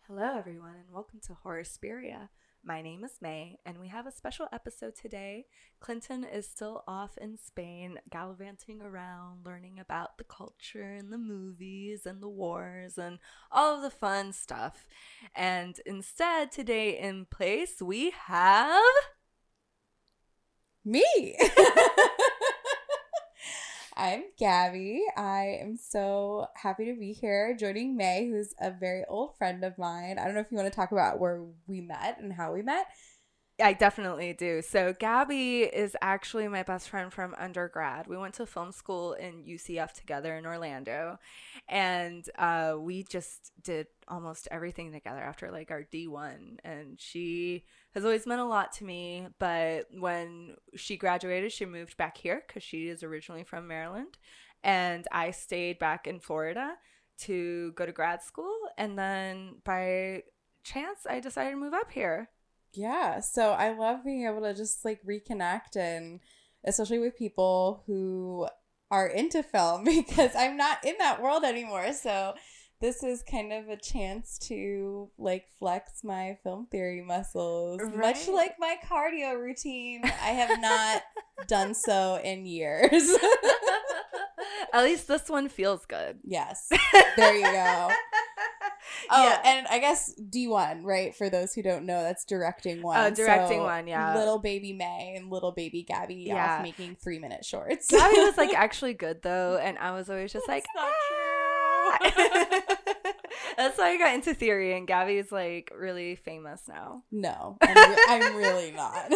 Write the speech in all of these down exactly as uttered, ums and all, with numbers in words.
Hello, everyone, and welcome to Horrorspiria. My name is May, and we have a special episode today. Clinton is still off in Spain, gallivanting around, learning about the culture and the movies and the wars and all of the fun stuff. And instead, today in place, we have. Me. I'm Gabby. I am so happy to be here joining May, who's a very old friend of mine. I don't know if you want to talk about where we met and how we met. I definitely do. So Gabby is actually my best friend from undergrad. We went to film school in U C F together in Orlando, and uh, we just did almost everything together after like our D one. And she has always meant a lot to me. But when she graduated, she moved back here because she is originally from Maryland, and I stayed back in Florida to go to grad school. And then by chance, I decided to move up here. Yeah, so I love being able to just like reconnect, and especially with people who are into film because I'm not in that world anymore. So this is kind of a chance to like flex my film theory muscles, Right. much like my cardio routine. I have not done so in years. At least this one feels good. Yes, there you go. Oh, Yeah. and I guess D one, right? For those who don't know, that's directing one. Uh, directing So, one, yeah. Little baby May and little baby Gabby Yeah. off making three minute shorts. Gabby was like actually good though, and I was always just like, not "Ah." That's why I got into theory, and Gabby's like really famous now. No, I'm, re- I'm really not.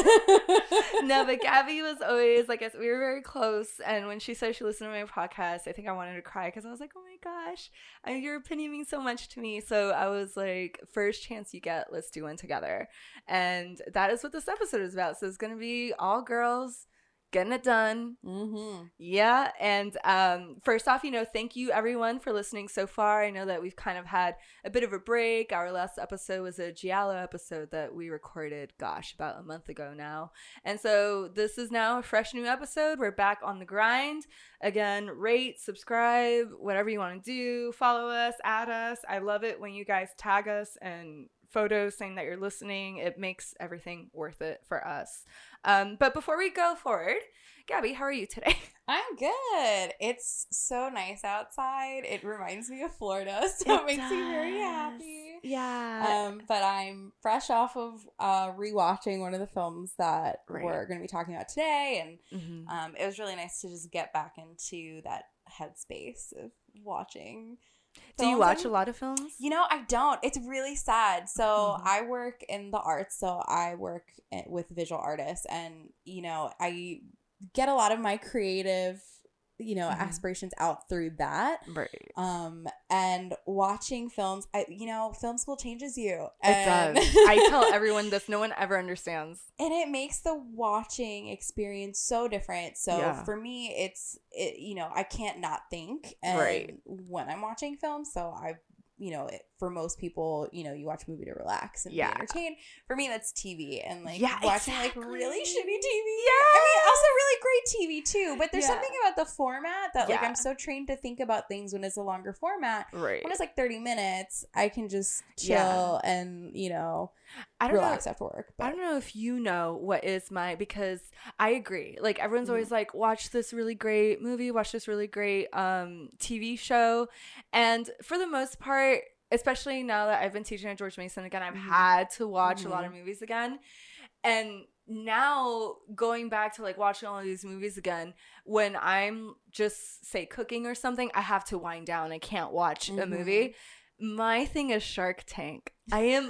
No, but Gabby was always like, we were very close, and when she said she listened to my podcast, I think I wanted to cry because I was like, oh my gosh, I, your opinion means so much to me. So I was like, first chance you get, let's do one together. And that is what this episode is about. So it's going to be all girls getting it done. Mm-hmm. Yeah. And um, first off, you know, thank you everyone for listening so far. I know that we've kind of had a bit of a break. Our last episode was a Giallo episode that we recorded, gosh, about a month ago now. And so this is now a fresh new episode. We're back on the grind. Again, rate, subscribe, whatever you want to do. Follow us, add us. I love it when you guys tag us and photos saying that you're listening. It makes everything worth it for us. Um, but before we go forward, Gabby, how are you today? I'm good. It's so nice outside. It reminds me of Florida, so it, it makes me very happy. Yeah. Um, but I'm fresh off of uh, rewatching one of the films that Right. we're going to be talking about today, and Mm-hmm. um, it was really nice to just get back into that headspace of watching. Do you films. watch And, a lot of films? You know, I don't. It's really sad. So Mhm. I work in the arts, so I work with visual artists, and you know, I get a lot of my creative, you know, Mhm. aspirations out through that. Right. Um, and watching films, I, you know, film school changes you. It And does. I tell everyone this. No one ever understands. and it makes the watching experience so different. So Yeah. for me, it's, it, you know, I can't not think and Right. when I'm watching films. So I, you know, it, for most people, you know, you watch a movie to relax and Yeah. be entertained. For me, that's T V and like Yeah, watching exactly. like really shitty T V. Yes. I mean, also really great T V too. But there's Yeah. something about the format that like Yeah. I'm so trained to think about things when it's a longer format. Right. When it's like thirty minutes, I can just chill Yeah. and, you know, I don't relax know. after work. I don't know if you know what is my, because I agree. Like everyone's always like, watch this really great movie, watch this really great um T V show. And for the most part, especially now that I've been teaching at George Mason again, I've Mhm. had to watch a lot Mhm. of movies again. And now going back to like watching all of these movies again, when I'm just say cooking or something, I have to wind down. I can't watch a Mhm. movie. My thing is Shark Tank. I am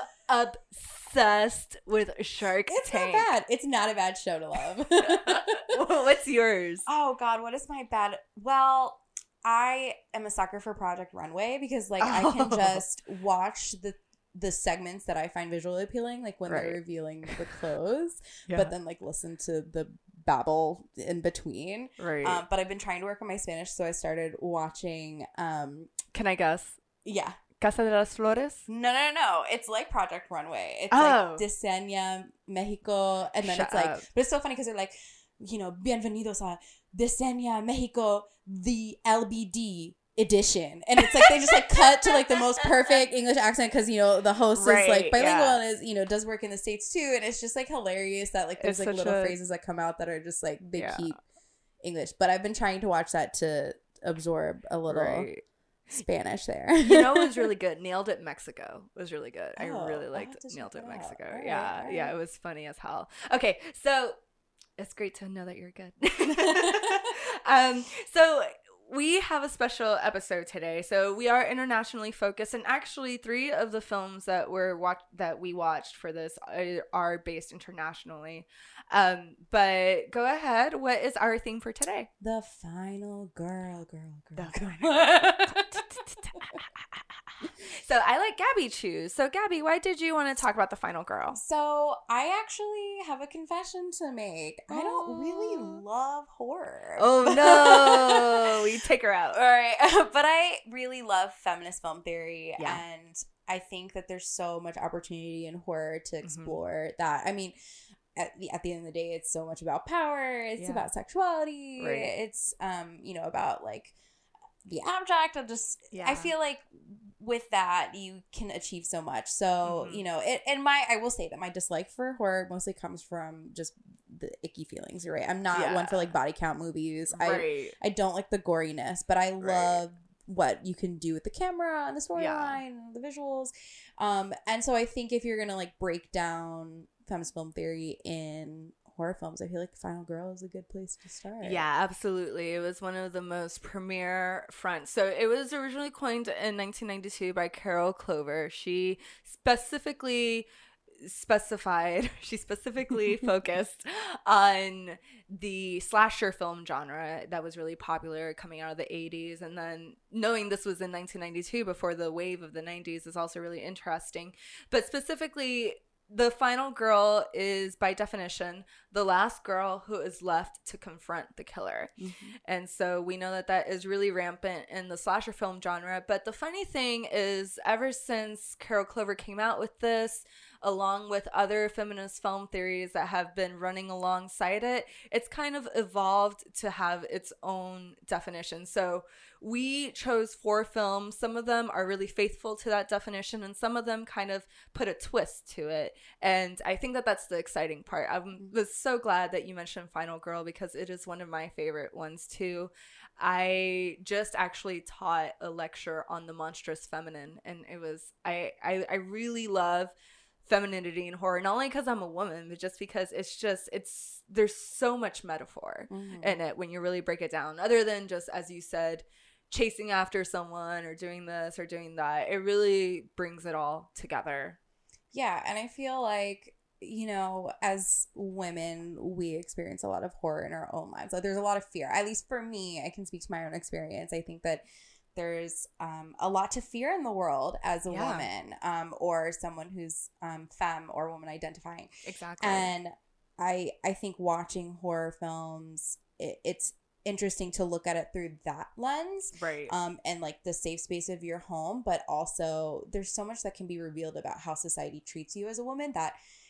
obsessed with Shark It's Tank. not bad. It's not a bad show to love. What's yours? Oh God, what is my bad? Well, I am a sucker for Project Runway because like I can Oh. just watch the the segments that I find visually appealing, like when Right. they're revealing the clothes, Yeah. but then like listen to the babble in between. Right. Um, but I've been trying to work on my Spanish, so I started watching. Um, Can I guess? yeah. Casa de las Flores? No, no, no. It's like Project Runway. It's Oh. like Diseña Mexico. And then Shut it's like, up. but it's so funny because they're like, you know, bienvenidos a Diseña Mexico, the L B D edition, and it's like they just like cut to like the most perfect English accent because you know the host Right, is like bilingual yeah. and is you know does work in the States too, and it's just like hilarious that like there's It's like such little a- phrases that come out that are just like they Yeah. keep English. But I've been trying to watch that to absorb a little Right. Spanish there. You know what was really good? Nailed It Mexico was really good. I Oh, really I'll liked have to check Nailed It that out. Mexico. All right, yeah, all yeah, right. it was funny as hell. Okay, so it's great to know that you're good. um, so we have a special episode today. So we are internationally focused, and actually, three of the films that were watch that we watched for this are, are based internationally. Um, but go ahead. What is our theme for today? The final girl, girl, girl. The girl. So I let Gabby choose. So Gabby, why did you want to talk about The Final Girl? So I actually have a confession to make. I don't really Oh. love horror. Oh no, we take her out. All right. But I really love feminist film theory. Yeah. And I think that there's so much opportunity in horror to Mm-hmm. explore that. I mean, at the, at the end of the day, it's so much about power. It's Yeah. about sexuality. Right. It's, um, you know, about like the abstract of just, Yeah. I feel like with that, you can achieve so much. So, Mhm. you know, it, and my, I will say that my dislike for horror mostly comes from just the icky feelings. You're right. I'm not Yeah. one for like body count movies. I, Right. I don't like the goriness, but I Right. love what you can do with the camera and the storyline, the visuals. Um, and so I think if you're gonna like break down feminist film theory in horror films, I feel like Final Girl is a good place to start. Yeah, absolutely. It was one of the most premier fronts. So it was originally coined in nineteen ninety-two by Carol Clover. She specifically specified, she specifically focused on the slasher film genre that was really popular coming out of the eighties. And then knowing this was in nineteen ninety-two before the wave of the nineties is also really interesting. But specifically, the final girl is, by definition, the last girl who is left to confront the killer. Mhm. And so we know that that is really rampant in the slasher film genre. But the funny thing is, ever since Carol Clover came out with this, along with other feminist film theories that have been running alongside it, it's kind of evolved to have its own definition. So we chose four films. Some of them are really faithful to that definition, and some of them kind of put a twist to it. And I think that that's the exciting part. I was so glad that you mentioned Final Girl because it is one of my favorite ones too. I just actually taught a lecture on the monstrous feminine, and it was I I, I really love femininity in horror, not only because I'm a woman, but just because it's just it's there's so much metaphor Mhm. in it when you really break it down, other than just, as you said, chasing after someone or doing this or doing that. It really brings it all together. Yeah, and I feel like, you know, as women, we experience a lot of horror in our own lives. Like, there's a lot of fear. At least for me, I can speak to my own experience. I think that there's um, a lot to fear in the world as a Yeah. woman, um, or someone who's um, femme or woman identifying. Exactly. And I I think watching horror films, it, it's interesting to look at it through that lens. Right. Um, and like the safe space of your home, but also there's so much that can be revealed about how society treats you as a woman that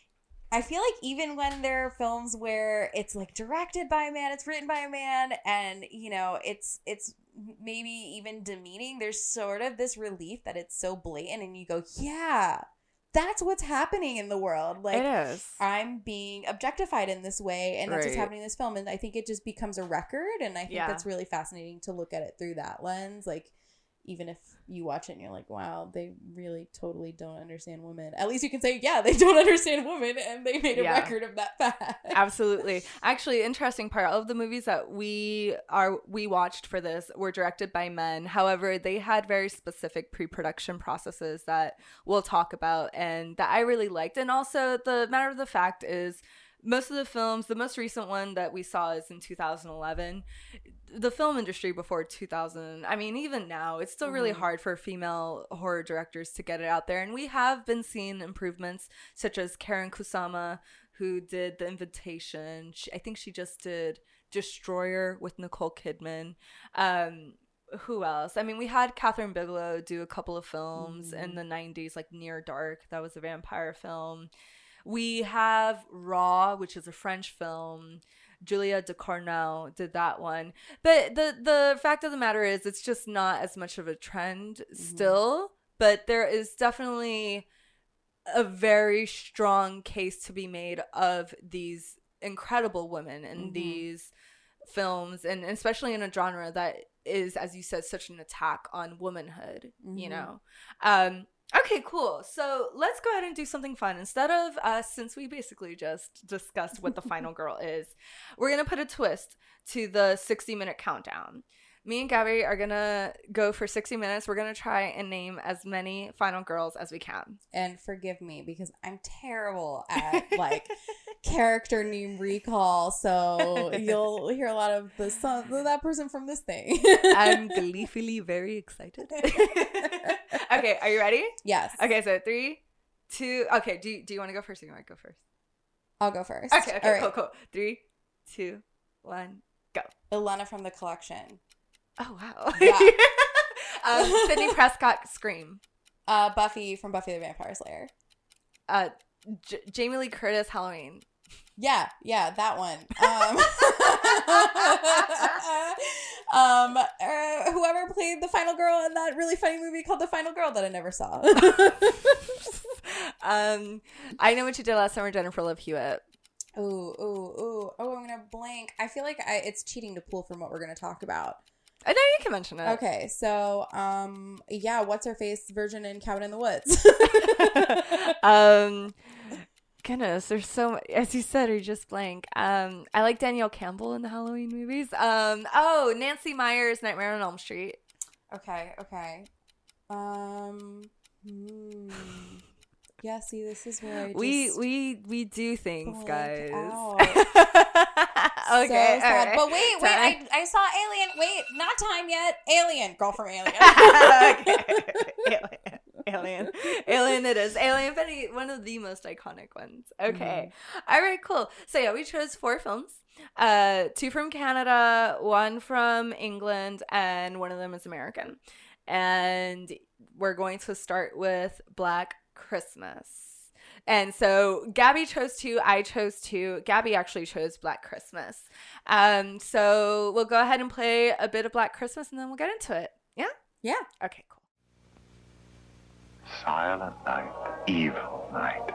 I feel like even when there are films where it's like directed by a man, it's written by a man, and you know, it's it's maybe even demeaning, there's sort of this relief that it's so blatant and you go, yeah, that's what's happening in the world. Like, it is. I'm being objectified in this way, and that's what's Right. happening in this film. And I think it just becomes a record, and I think Yeah. that's really fascinating to look at it through that lens. Like, even if you watch it and you're like, wow, they really totally don't understand women. At least you can say, yeah, they don't understand women, and they made a Yeah. record of that fact. Absolutely. Actually, interesting part, all of the movies that we are we watched for this were directed by men. However, they had very specific pre-production processes that we'll talk about and that I really liked. And also, the matter of the fact is, most of the films, the most recent one that we saw is in two thousand eleven. The film industry before two thousand, I mean, even now, it's still really Mhm. hard for female horror directors to get it out there. And we have been seeing improvements, such as Karen Kusama, who did The Invitation. She, I think she just did Destroyer with Nicole Kidman. Um, who else? I mean, we had Catherine Bigelow do a couple of films Mhm. in the nineties, like Near Dark. That was a vampire film. We have Raw, which is a French film. Julia Ducournau did that one. But the the fact of the matter is, it's just not as much of a trend mm-hmm. still. But there is definitely a very strong case to be made of these incredible women in mm-hmm. these films, and especially in a genre that is, as you said, such an attack on womanhood, mm-hmm. you know. Um, okay, cool. So let's go ahead and do something fun. Instead of us, since we basically just discussed what the final girl is, we're going to put a twist to the sixty minute countdown. Me and Gabby are going to go for sixty minutes. We're going to try and name as many final girls as we can. And forgive me because I'm terrible at like character name recall. So you'll hear a lot of the son, that person from this thing. I'm gleefully very excited. Okay, are you ready? Yes. Okay, so three, two, okay, do you, do you want to go first or do you want to go first? I'll go first. Okay, okay, All cool, right. cool. Three, two, one, go. Ilana from The Collection. Oh, wow. Yeah. um, Sydney Prescott, Scream. Uh, Buffy from Buffy the Vampire Slayer. Uh, J- Jamie Lee Curtis, Halloween. Yeah, yeah, that one. Um, um, uh, whoever played the final girl in that really funny movie called The Final Girl that I never saw. um, I Know What You Did Last Summer, Jennifer Love Hewitt. Ooh, ooh, ooh. Oh, I'm gonna blank. I feel like I, it's cheating to pull from what we're gonna talk about. I know you can mention it. Okay, so, um, yeah, what's her face version in Cabin in the Woods? um, goodness, there's so much. As you said, are just blank. Um, I like Danielle Campbell in the Halloween movies. Um, oh, Nancy Meyers, Nightmare on Elm Street. Okay, okay. Um, hmm. Yeah, see, this is where I just we we we do things, guys. Okay, so sad. Right. But wait, wait, I, I saw Alien. Wait, not time yet. Alien, girl from Alien. Okay. Alien, Alien, Alien. It is Alien. Betty, one of the most iconic ones. Okay, mm-hmm. All right, cool. So yeah, we chose four films. Uh, two from Canada, one from England, and one of them is American. And we're going to start with Black Christmas. And so Gabby chose two, I chose two. Gabby actually chose Black Christmas. Um, so we'll go ahead and play a bit of Black Christmas and then we'll get into it. Yeah? Yeah. Okay, cool. Silent night, evil night.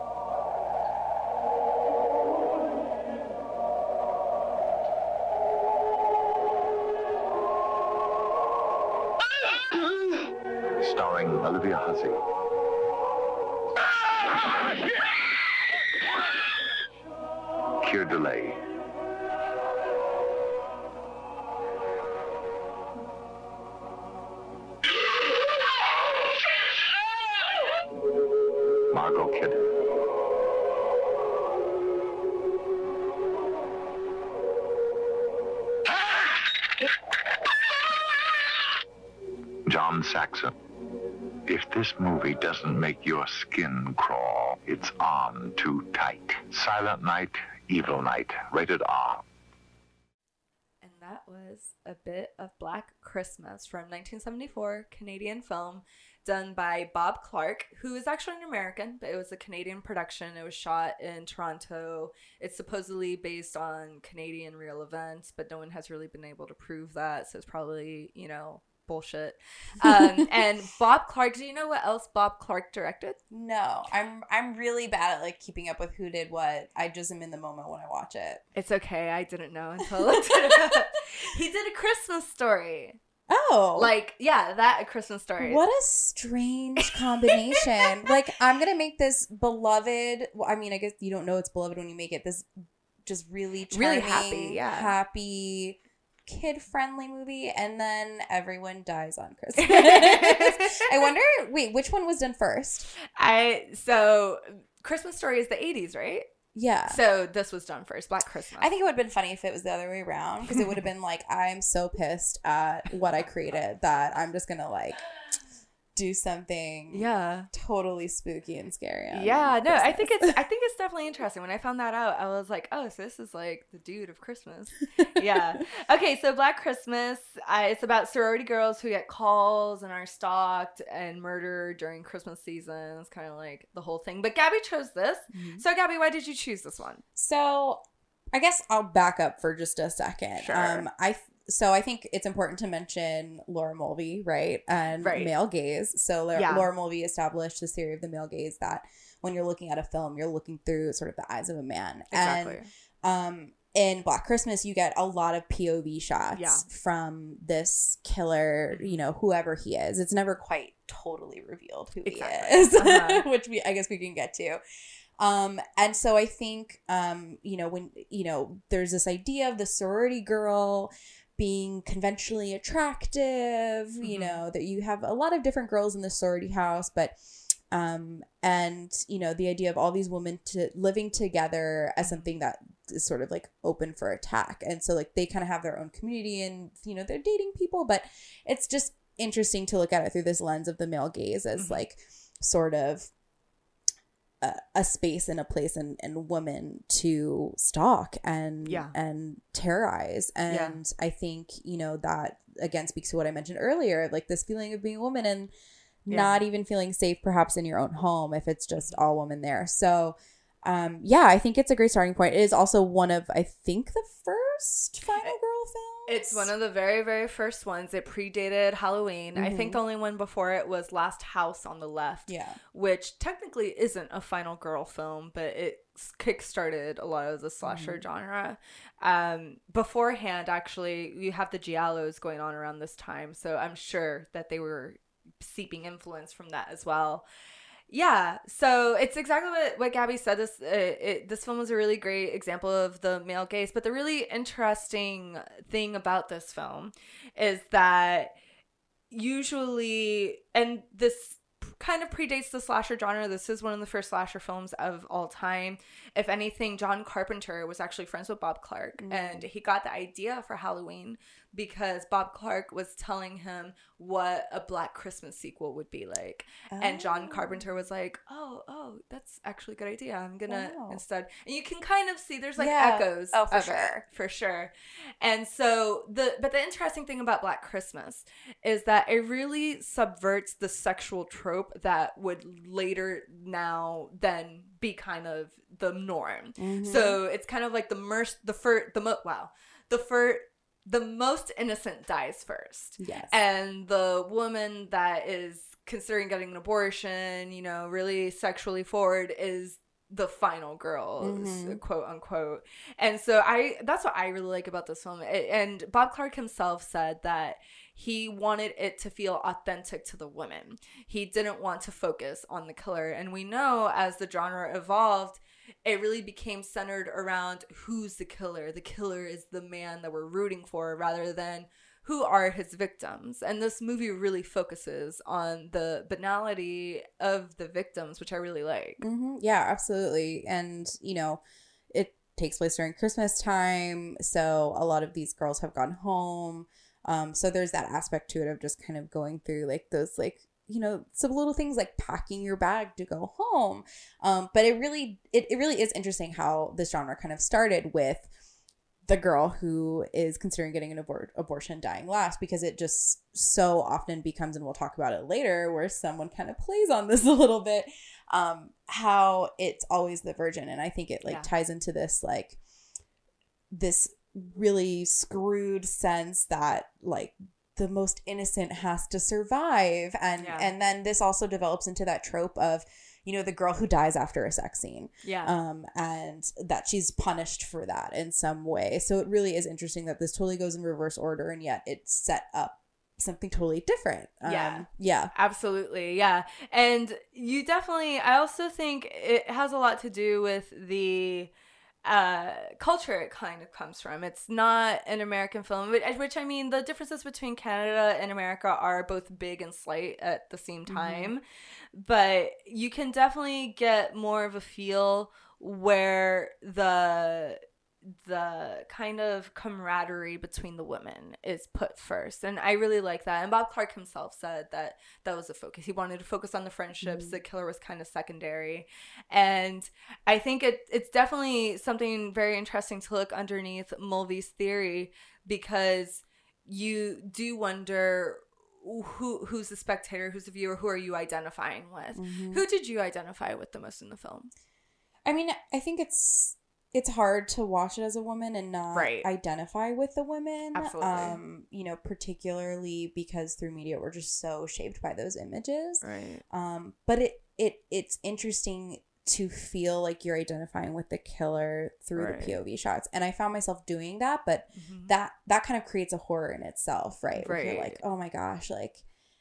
Starring Olivia Hussey. Keir Dullea. Margot Kidder. John Saxon. If this movie doesn't make your skin crawl, it's on too tight. Silent Night, Evil Night, rated R. And that was a bit of Black Christmas from nineteen seventy-four, Canadian film done by Bob Clark, who is actually an American, but it was a Canadian production. It was shot in Toronto. It's supposedly based on Canadian real events, but no one has really been able to prove that, so it's probably, you know, bullshit. Um, and Bob Clark, do you know what else Bob Clark directed? No, I'm I'm really bad at like keeping up with who did what. I just am in the moment when I watch it. It's okay. I didn't know until I looked it up. He did A Christmas Story. Oh. Like, yeah, that A Christmas Story. What a strange combination. Like, I'm going to make this beloved, well, I mean, I guess you don't know it's beloved when you make it, this just really charming, really happy, yeah. happy, kid-friendly movie, and then everyone dies on Christmas. I wonder, wait, which one was done first? I So, Christmas Story is the eighties, right? Yeah. So this was done first, Black Christmas. I think it would have been funny if it was the other way around, because it would have been like, I'm so pissed at what I created that I'm just going to like do something yeah totally spooky and scary. Yeah, no, Christmas. I think it's I think it's definitely interesting. When I found that out, I was like, oh, so this is like the dude of Christmas. Yeah. Okay, so Black Christmas, uh, it's about sorority girls who get calls and are stalked and murdered during Christmas season. It's kind of like the whole thing. But Gabby chose this. Mm-hmm. So Gabby, why did you choose this one? So I guess I'll back up for just a second. Sure. Um, I so I think it's important to mention Laura Mulvey, right, and Right. male gaze. So La- Yeah. Laura Mulvey established this theory of the male gaze that when you're looking at a film, you're looking through sort of the eyes of a man. Exactly. And um, in Black Christmas, you get a lot of P O V shots Yeah. from this killer, you know, whoever he is. It's never quite totally revealed who Exactly. he is, Uh-huh. which we I guess we can get to. Um, and so I think, um, you know, when, you know, there's this idea of the sorority girl being conventionally attractive, you Mhm. know, that you have a lot of different girls in the sorority house, but, um, and, you know, the idea of all these women to living together as something that is sort of like open for attack. And so like they kind of have their own community and, you know, they're dating people, but it's just interesting to look at it through this lens of the male gaze as Mhm. like sort of a, a space and a place and, and women to stalk and Yeah. and terrorize. And I think, you know, that again speaks to what I mentioned earlier, like this feeling of being a woman and Yeah. not even feeling safe perhaps in your own home if it's just all women there. So um yeah, I think it's a great starting point. It is also one of, I think, the first Final Girl films. It's one of the very, very first ones. It predated Halloween. I think Mhm. the only one before it was Last House on the Left, Yeah. which technically isn't a final girl film, but it kickstarted a lot of the slasher Mhm. genre. Um, beforehand, actually, you have the Giallos going on around this time, so I'm sure that they were seeping influence from that as well. Yeah, so it's exactly what, what Gabby said. This it, it, this film was a really great example of the male gaze. But the really interesting thing about this film is that usually, and this kind of predates the slasher genre. This is one of the first slasher films of all time. If anything, John Carpenter was actually friends with Bob Clark, Mm. and he got the idea for Halloween because Bob Clark was telling him what a Black Christmas sequel would be like. And John Oh. Carpenter was like, oh, oh, that's actually a good idea. I'm going to Wow. instead. And you can kind of see there's like Yeah. echoes. Oh, for of it, sure. for sure. And so the, but the interesting thing about Black Christmas is that it really subverts the sexual trope that would later now then be kind of the norm. Mhm. So it's kind of like the merc, the fir, the mo, wow, the fir, the most innocent dies first. Yes. And the woman that is considering getting an abortion, you know, really sexually forward is the final girl, Mhm. quote unquote. And so I, that's what I really like about this film. It, and Bob Clark himself said that he wanted it to feel authentic to the women. He didn't want to focus on the killer. And we know as the genre evolved, it really became centered around who's the killer. The killer is the man that we're rooting for rather than who are his victims. And this movie really focuses on the banality of the victims, which I really like. Mm-hmm. Yeah, absolutely. And, you know, it takes place during Christmas time. So a lot of these girls have gone home. Um, so there's that aspect to it of just kind of going through like those like, you know, some little things like packing your bag to go home. Um, but it really, it, it really is interesting how this genre kind of started with the girl who is considering getting an abor- abortion dying last, because it just so often becomes, and we'll talk about it later, where someone kind of plays on this a little bit, um, how it's always the virgin. And I think it like Yeah. ties into this, like this really screwed sense that like the most innocent has to survive. And, Yeah. and then this also develops into that trope of, you know, the girl who dies after a sex scene. Yeah. Um, and that she's punished for that in some way. So it really is interesting that this totally goes in reverse order, and yet it's set up something totally different. Um, Yeah. Yeah. Absolutely. Yeah. And you definitely, I also think it has a lot to do with the uh, culture it kind of comes from. It's not an American film, which, which I mean, the differences between Canada and America are both big and slight at the same time. Mm-hmm. But you can definitely get more of a feel where the the kind of camaraderie between the women is put first. And I really like that. And Bob Clark himself said that that was the focus. He wanted to focus on the friendships. Mm-hmm. The killer was kind of secondary. And I think it it's definitely something very interesting to look underneath Mulvey's theory, because you do wonder who who's the spectator, who's the viewer, who are you identifying with? Mm-hmm. Who did you identify with the most in the film? I mean, I think it's it's hard to watch it as a woman and not right. identify with the women. Absolutely. Um, you know, particularly because through media we're just so shaped by those images. Right. Um, but it, it it's interesting to feel like you're identifying with the killer through right. the P O V shots. And I found myself doing that, but mm-hmm. that that kind of creates a horror in itself, right? Where right. you're like, oh my gosh, like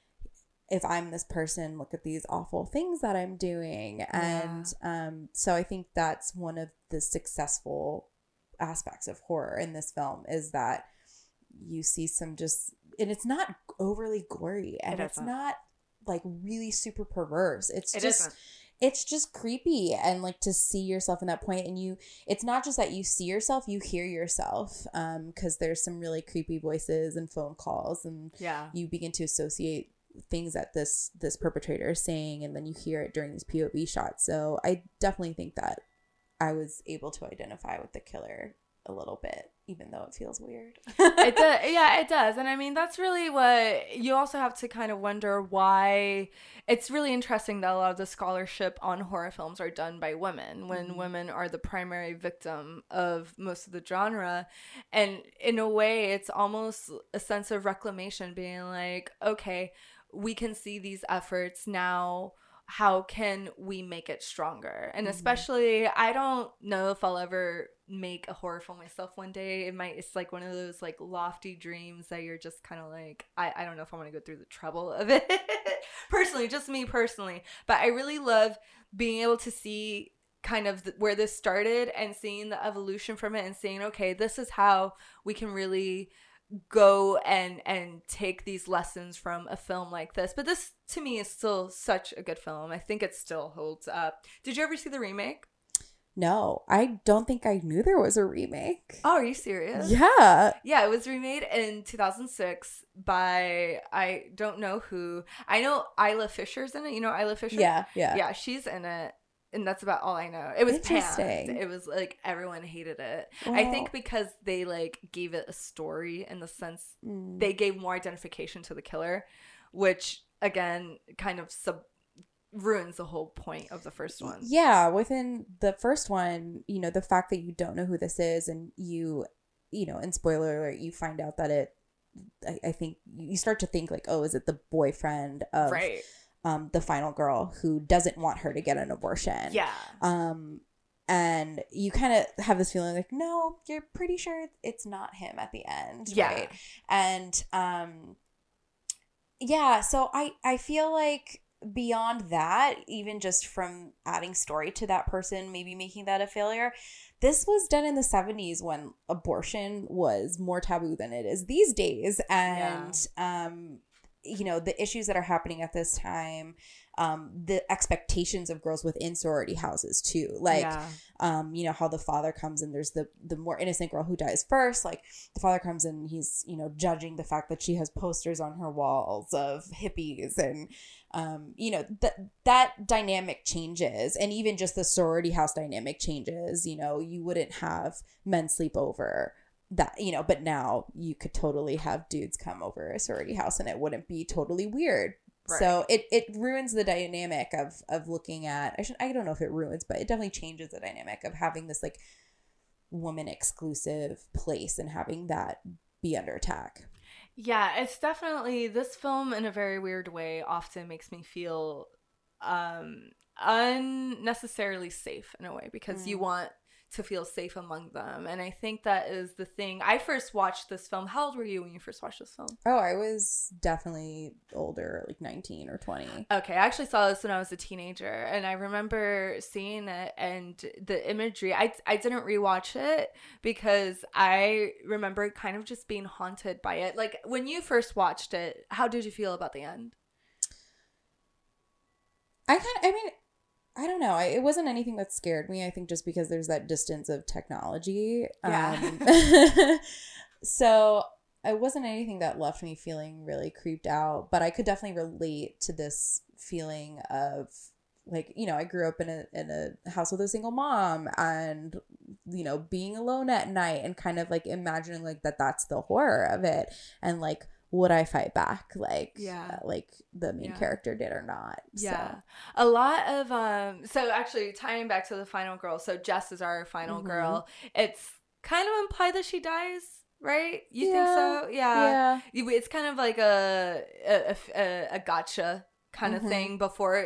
if I'm this person, look at these awful things that I'm doing. Yeah. And um, so I think that's one of the successful aspects of horror in this film is that you see some just, and it's not overly gory and it it's not like really super perverse. It's it just, isn't. It's just creepy. And like to see yourself in that point, and you, it's not just that you see yourself, you hear yourself. Um, cause there's some really creepy voices and phone calls, and yeah, you begin to associate things that this this perpetrator is saying, and then you hear it during these P O V shots. So I definitely think that I was able to identify with the killer a little bit, even though it feels weird. It does, yeah, it does. And I mean, that's really what you also have to kind of wonder why. It's really interesting that a lot of the scholarship on horror films are done by women, when mm-hmm. women are the primary victim of most of the genre. And in a way, it's almost a sense of reclamation, being like, okay, we can see these efforts now. How can we make it stronger? And mm-hmm. especially, I don't know if I'll ever make a horror film myself one day. It might, it's like one of those like lofty dreams that you're just kind of like, I, I don't know if I want to go through the trouble of it. Personally, just me personally. But I really love being able to see kind of the, where this started and seeing the evolution from it and saying, okay, this is how we can really go and and take these lessons from a film like this. But this to me is still such a good film. I think it still holds up. Did you ever see the remake? No, I don't think I knew there was a remake. Oh, are you serious? Yeah. Yeah, it was remade in two thousand six by, I don't know who. I know Isla Fisher's in it. You know Isla Fisher? Yeah, yeah. Yeah, she's in it. And that's about all I know. It was panned. It was like everyone hated it. Well, I think because they like gave it a story in the sense mm. they gave more identification to the killer, which again kind of sub ruins the whole point of the first one. Yeah, within the first one, you know, the fact that you don't know who this is, and you, you know, and spoiler alert, you find out that it. I, I think you start to think like, oh, is it the boyfriend of right. Um, the final girl who doesn't want her to get an abortion. Yeah. Um, and you kind of have this feeling like, no, you're pretty sure it's not him at the end. Yeah. Right? And um, yeah, so I, I feel like beyond that, even just from adding story to that person, maybe making that a failure, this was done in the seventies when abortion was more taboo than it is these days. And yeah. um you know, the issues that are happening at this time, um, the expectations of girls within sorority houses too. Like, yeah. um, you know, how the father comes and there's the, the more innocent girl who dies first. Like the father comes and he's, you know, judging the fact that she has posters on her walls of hippies, and, um, you know, that, that dynamic changes. And even just the sorority house dynamic changes. You know, you wouldn't have men sleep over. That, you know, but now you could totally have dudes come over a sorority house and it wouldn't be totally weird. Right. So it, it ruins the dynamic of, of looking at, I should, I don't know if it ruins, but it definitely changes the dynamic of having this like woman exclusive place and having that be under attack. Yeah, it's definitely, this film in a very weird way often makes me feel um, unnecessarily safe in a way, because mm. you want to feel safe among them. And I think that is the thing. I first watched this film. How old were you when you first watched this film? Oh, I was definitely older, like nineteen or twenty. Okay, I actually saw this when I was a teenager, and I remember seeing it and the imagery. I, I didn't rewatch it because I remember kind of just being haunted by it. Like, when you first watched it, how did you feel about the end? I kind of, I mean, I don't know. I, it wasn't anything that scared me. I think just because there's that distance of technology. Yeah. Um, so it wasn't anything that left me feeling really creeped out. But I could definitely relate to this feeling of, like, you know, I grew up in a in a house with a single mom, and, you know, being alone at night and kind of like imagining like that that's the horror of it. And like, would I fight back like yeah. uh, like the main yeah. character did or not? Yeah. So. A lot of um so actually tying back to the final girl, so Jess is our final mm-hmm. girl. It's kind of implied that she dies, right? You yeah. think so? Yeah. Yeah. It's kind of like a a, a, a gotcha kind mm-hmm. of thing before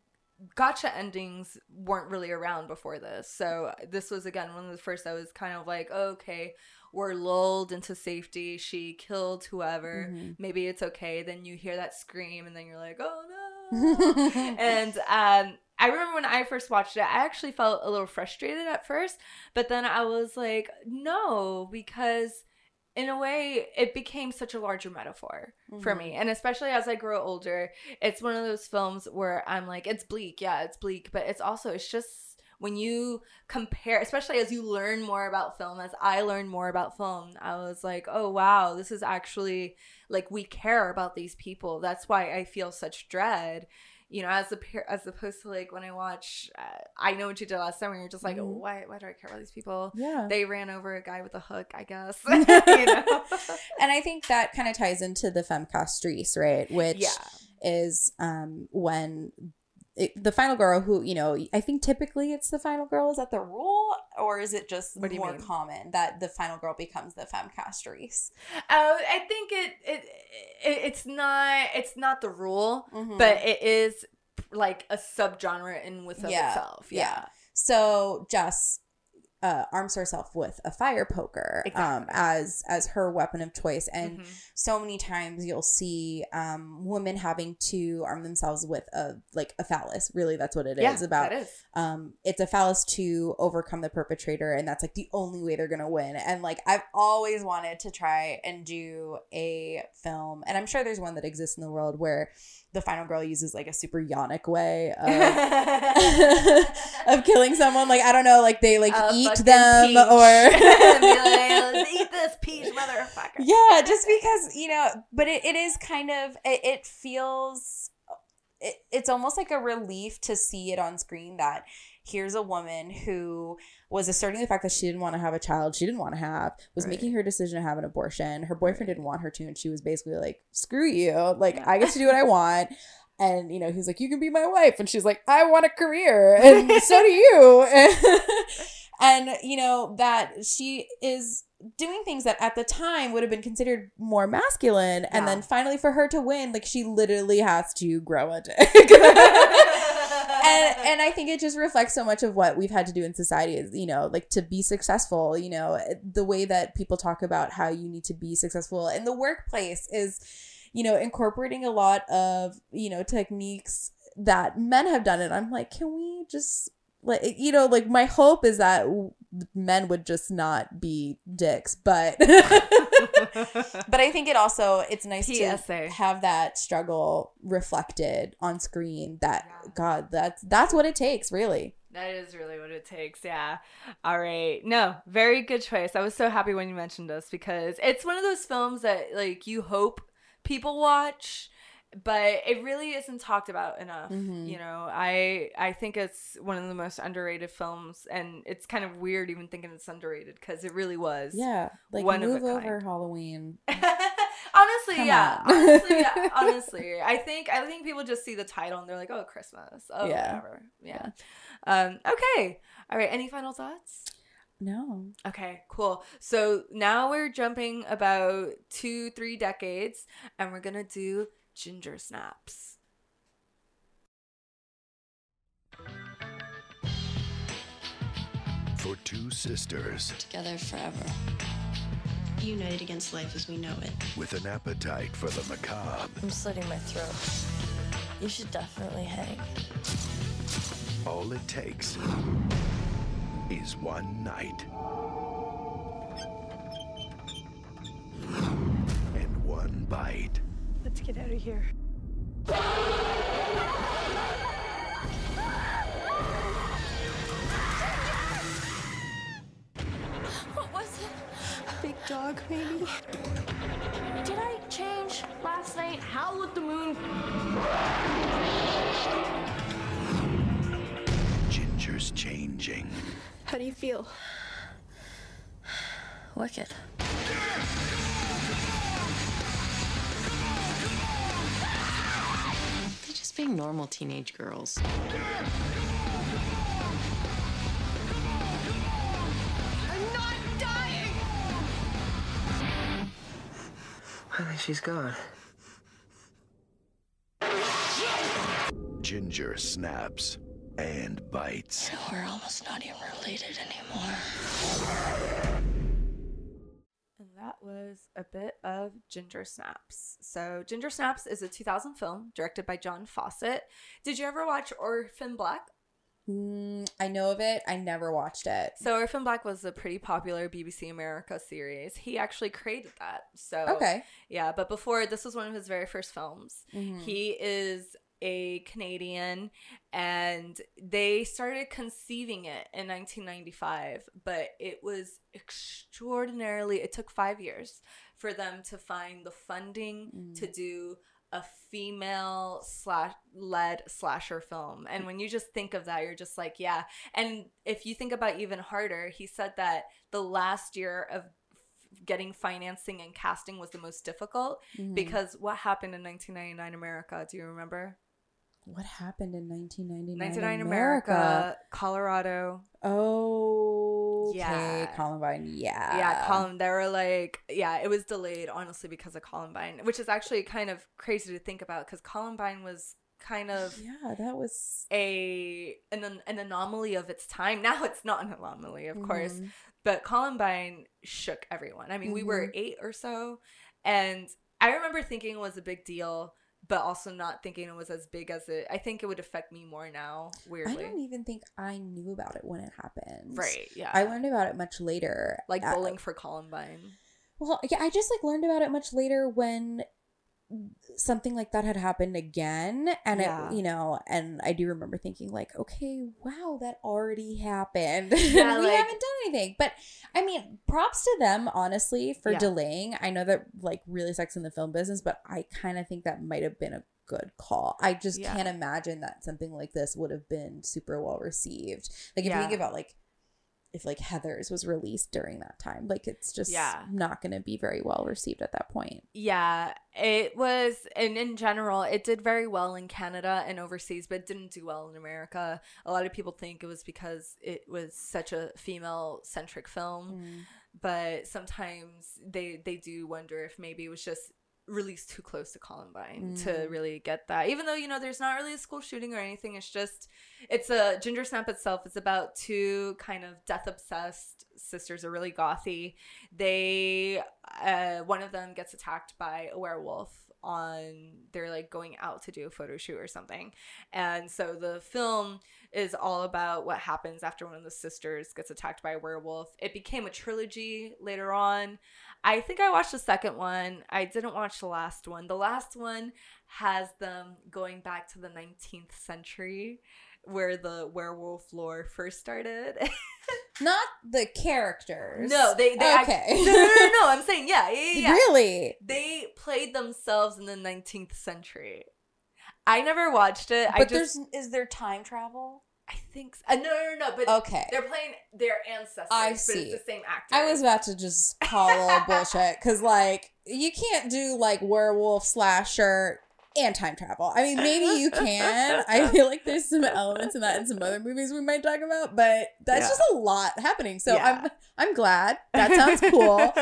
gotcha endings weren't really around before this. So this was again one of the first that was kind of like, oh, okay, we're lulled into safety. She killed whoever. Mm-hmm. Maybe it's okay. Then you hear that scream and then you're like, oh no. And um, I remember when I first watched it, I actually felt a little frustrated at first. But then I was like, no, because in a way, it became such a larger metaphor mm-hmm. for me. And especially as I grow older, it's one of those films where I'm like, it's bleak. Yeah, it's bleak. But it's also, it's just when you compare, especially as you learn more about film, as I learned more about film, I was like, oh, wow, this is actually like we care about these people. That's why I feel such dread. You know, as a as opposed to like when I watch, uh, I Know What You Did Last Summer, you're just like, mm-hmm. oh, why why do I care about these people? Yeah, they ran over a guy with a hook, I guess. You know? And I think that kind of ties into the femme castrice, right? Which yeah. is um when it, the final girl, who you know, I think typically it's the final girl. Is that the rule, or is it just what more common that the final girl becomes the femme castrice? Uh, I think it, it it it's not it's not the rule, mm-hmm. but it is like a subgenre in with of yeah. itself. Yeah. yeah. So Jess uh, arms herself with a fire poker exactly. um, as as her weapon of choice, and mm-hmm. so many times you'll see um, women having to arm themselves with a like a phallus. Really, that's what it yeah, is about. That is. Um, it's a phallus to overcome the perpetrator, and that's like the only way they're gonna win. And like I've always wanted to try and do a film, and I'm sure there's one that exists in the world where the final girl uses like a super yonic way of, of killing someone. Like, I don't know, like they like a eat them peach. or be like, let's eat this peach, motherfucker. Yeah, just because, you know, but it, it is kind of, it, it feels, it, it's almost like a relief to see it on screen that here's a woman who was asserting the fact that she didn't want to have a child she didn't want to have, was right. making her decision to have an abortion. Her boyfriend right. didn't want her to, and she was basically like, screw you. Like, yeah. I get to do what I want. And, you know, he's like, you can be my wife. And she's like, I want a career. And so do you. And, you know, that she is doing things that at the time would have been considered more masculine. Yeah. And then finally for her to win, like, she literally has to grow a dick. And and I think it just reflects so much of what we've had to do in society is, you know, like to be successful, you know, the way that people talk about how you need to be successful in the workplace is, you know, incorporating a lot of, you know, techniques that men have done. And I'm like, can we just like, you know, like my hope is that men would just not be dicks, but but I think it also it's nice P S A. To have that struggle reflected on screen. That yeah. God, that's that's what it takes, really. That is really what it takes. Yeah. All right. No, very good choice. I was so happy when you mentioned this because it's one of those films that like you hope people watch, but it really isn't talked about enough. Mm-hmm. You know, I I think it's one of the most underrated films, and it's kind of weird even thinking it's underrated because it really was. Yeah, like one move of a over kind. Halloween. honestly, Come yeah, honestly, yeah, honestly, I think I think people just see the title and they're like, oh, Christmas, oh, yeah. whatever, yeah. Um, okay, all right. Any final thoughts? No. Okay, cool. So now we're jumping about two, three decades, and we're gonna do ginger snaps. For two sisters. Together forever. United against life as we know it. With an appetite for the macabre. I'm slitting my throat. You should definitely hang. All it takes is one night. And one bite. Let's get out of here. What was it? A big dog, maybe? Did I change last night? Howl with the moon. Ginger's changing. How do you feel? Wicked. being normal teenage girls. I'm not dying! I think she's gone. Ginger snaps and bites. We're almost not even related anymore. And that was a bit of Ginger Snaps. So Ginger Snaps is a two thousand film directed by John Fawcett. Did you ever watch Orphan Black? Mm, I know of it. I never watched it. So Orphan Black was a pretty popular B B C America series. He actually created that. So Okay. yeah, but before, this was one of his very first films. Mhm. He is a Canadian, and they started conceiving it in nineteen ninety-five, but it was extraordinarily, it took five years for them to find the funding Mm. to do a female slash led slasher film. And when you just think of that, you're just like, yeah. And if you think about even harder, he said that the last year of getting financing and casting was the most difficult Mhm. because what happened in nineteen ninety-nine America? Do you remember? What happened in nineteen ninety-nine nineteen ninety-nine America? America, Colorado. Oh, okay. Yeah. Columbine. Yeah. Yeah, Columbine. They were like, yeah, it was delayed, honestly, because of Columbine, which is actually kind of crazy to think about because Columbine was kind of Yeah, that was a an, an anomaly of its time. Now it's not an anomaly, of course, Mhm. but Columbine shook everyone. I mean, we were Mhm. eight or so, and I remember thinking it was a big deal, but also not thinking it was as big as it. I think it would affect me more now, I weirdly. don't even think I knew about it when it happened. Right, yeah. I learned about it much later. like at- Bowling for Columbine. Well, yeah, I just like learned about it much later when something like that had happened again, and Yeah. it, you know, and I do remember thinking like, okay, wow, that already happened. Yeah, we like- haven't done anything. But I mean, props to them, honestly, for Yeah. delaying. I know that like really sucks in the film business, but I kind of think that might have been a good call. I just Yeah. can't imagine that something like this would have been super well received. Like if Yeah. you think about like if like Heathers was released during that time, like it's just Yeah. not going to be very well received at that point. Yeah, it was, and in general, it did very well in Canada and overseas, but it didn't do well in America. A lot of people think it was because it was such a female-centric film, but sometimes they they do wonder if maybe it was just released too close to Columbine to Mm. really get that. Even though, you know, there's not really a school shooting or anything, it's just, it's a, Ginger Snap itself is about two kind of death-obsessed sisters, are really gothy. They, uh, one of them gets attacked by a werewolf on, they're like going out to do a photo shoot or something. And so the film is all about what happens after one of the sisters gets attacked by a werewolf. It became a trilogy later on. I think I watched the second one. I didn't watch the last one. The last one has them going back to the nineteenth century where the werewolf lore first started. Not the characters. No, they, they okay. act- no, no, no, no, no, I'm saying, yeah, yeah, yeah. Really? They played themselves in the nineteenth century. I never watched it. I But just, there's is there time travel? I think so. Uh, no, no, no, no, but Okay. they're playing their ancestors, I but see. it's the same actor. I was about to just call a little bullshit because, like, you can't do like werewolf slasher and time travel. I mean, maybe you can. I feel like there's some elements in that in some other movies we might talk about, but that's Yeah. just a lot happening. So Yeah. I'm I'm glad. That sounds cool.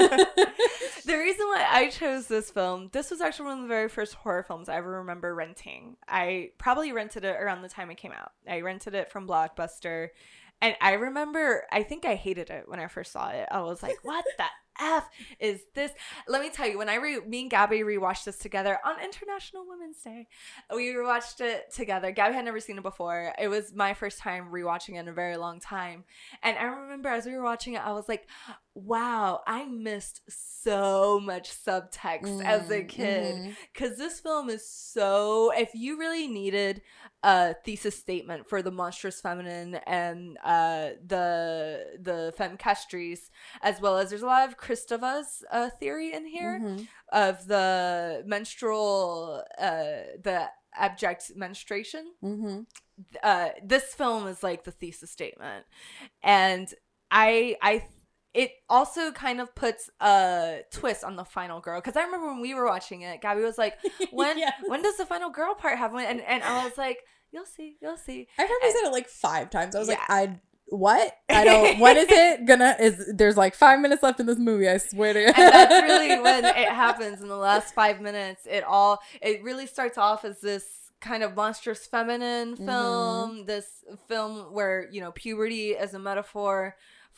The reason why I chose this film, this was actually one of the very first horror films I ever remember renting. I probably rented it around the time it came out. I rented it from Blockbuster. And I remember, I think I hated it when I first saw it. I was like, what the F is this? Let me tell you, when I re- me and Gabby rewatched this together on International Women's Day, we rewatched it together. Gabby had never seen it before. It was my first time rewatching it in a very long time. And I remember as we were watching it, I was like, wow, I missed so much subtext as a kid. Mhm. Because this film is so, if you really needed a thesis statement for the monstrous feminine and uh, the the femme castries, as well as there's a lot of Kristova's uh, theory in here Mhm. of the menstrual, uh, the abject menstruation. Mhm. Uh, this film is like the thesis statement, and I I it also kind of puts a twist on the final girl. Because I remember when we were watching it, Gabby was like, when Yes. when does the final girl part happen? And, and I was like, you'll see, you'll see. I probably said it like five times. I was Yeah. like, I what? I don't. When is it gonna? Is there's like five minutes left in this movie? I swear to God. And that's really when it happens in the last five minutes. It all it really starts off as this kind of monstrous feminine film. Mm-hmm. This film where, you know, puberty is a metaphor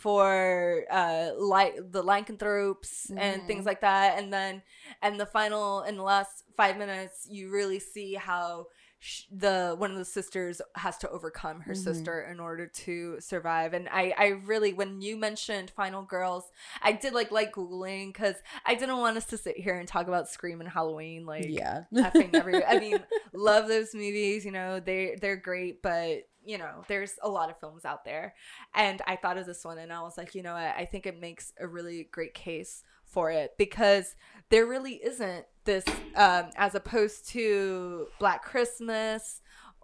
for uh like the lycanthropes mm-hmm. and things like that. And then and the final in the last five minutes, you really see how the one of the sisters has to overcome her mm-hmm. sister in order to survive. And I I really, when you mentioned Final Girls, I did like like googling because I didn't want us to sit here and talk about Scream and Halloween like yeah effing every I mean love those movies, you know, they they're great, but you know, there's a lot of films out there. And I thought of this one and I was like, you know, I, I think it makes a really great case for it because there really isn't this, um, as opposed to Black Christmas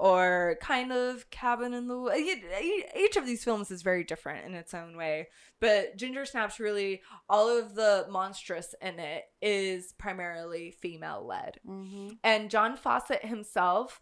or kind of Cabin in the Woods. Each of these films is very different in its own way. But Ginger Snaps really, all of the monstrous in it is primarily female-led. Mm-hmm. And John Fawcett himself,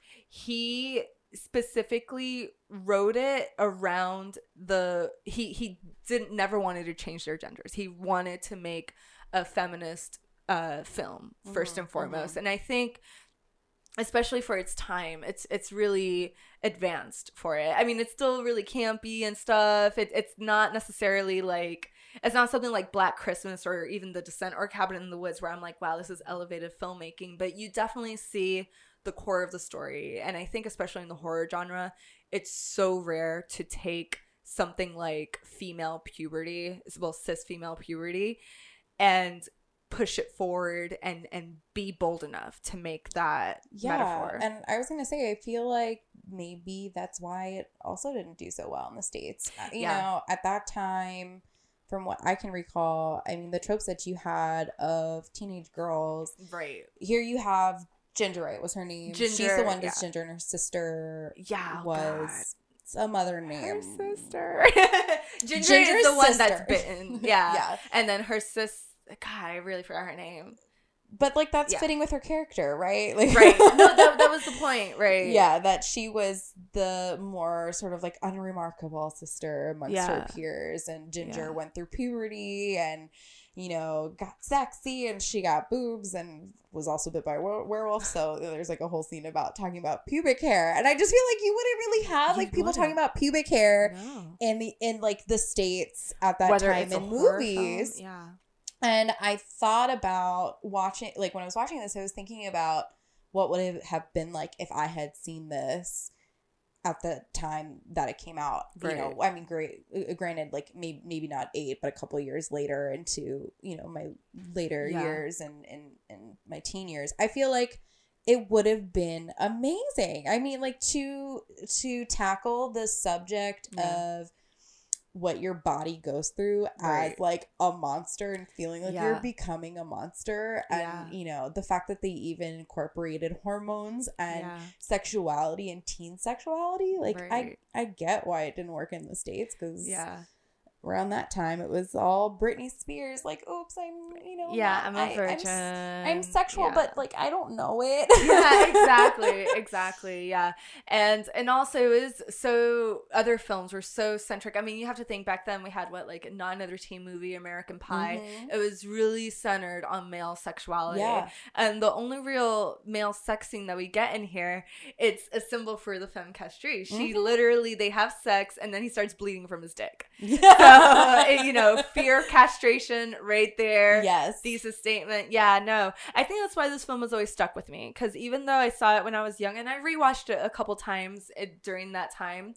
he specifically wrote it around the he he didn't never wanted to change their genders. He wanted to make a feminist uh film first mm-hmm, and foremost. Mm-hmm. And I think especially for its time, it's it's really advanced for it. I mean, it's still really campy and stuff. It, it's not necessarily like it's not something like Black Christmas or even The Descent or Cabin in the Woods where I'm like, wow, this is elevated filmmaking. But you definitely see the core of the story. And I think especially in the horror genre, it's so rare to take something like female puberty, well, cis female puberty, and push it forward and and be bold enough to make that yeah, metaphor. And I was gonna say, I feel like maybe that's why it also didn't do so well in the States. You yeah. know, at that time, from what I can recall, I mean, the tropes that you had of teenage girls, right? Here you have Ginger, right? Was her name? Ginger, she's the one yeah. that's Ginger, and her sister, yeah, was some other name. Her sister. Ginger Ginger's is the one sister. that's bitten. Yeah, yeah, and then her sis. God, I really forgot her name. But, like, that's yeah. fitting with her character, right? Like, right. No, that, that was the point, right? Yeah, that she was the more sort of, like, unremarkable sister amongst yeah. her peers. And Ginger yeah. went through puberty and, you know, got sexy and she got boobs and was also bit by a were- werewolf. So there's, like, a whole scene about talking about pubic hair. And I just feel like you wouldn't really have, like, you people wouldn't. talking about pubic hair no. in, the in, like, the States at that Whether time it's in a movies. Film. Yeah. And I thought about watching, like when I was watching this, I was thinking about what would it have been like if I had seen this at the time that it came out. Right. You know, I mean, great. Granted, like maybe maybe not eight, but a couple of years later into, you know, my later yeah. years and, and, and my teen years. I feel like it would have been amazing. I mean, like to to tackle the subject yeah. of what your body goes through right. as like a monster and feeling like yeah. you're becoming a monster and yeah. you know the fact that they even incorporated hormones and yeah. sexuality and teen sexuality, like right. I I get why it didn't work in the States because yeah around that time it was all Britney Spears, like, oops, I'm, you know, yeah, not, I'm a I, virgin. I'm, I'm sexual, yeah. but like I don't know it. Yeah, exactly, exactly, yeah, and and also it was so other films were so centric. I mean, you have to think back then we had what like Not Another Teen Movie, American Pie. Mm-hmm. It was really centered on male sexuality, yeah. and the only real male sex scene that we get in here, it's a symbol for the femme castrée. She mm-hmm. literally they have sex and then he starts bleeding from his dick. Yeah. Uh, you know, fear of castration right there. Yes. Thesis statement. Yeah, no. I think that's why this film has always stuck with me. Because even though I saw it when I was young, and I rewatched it a couple times it, during that time,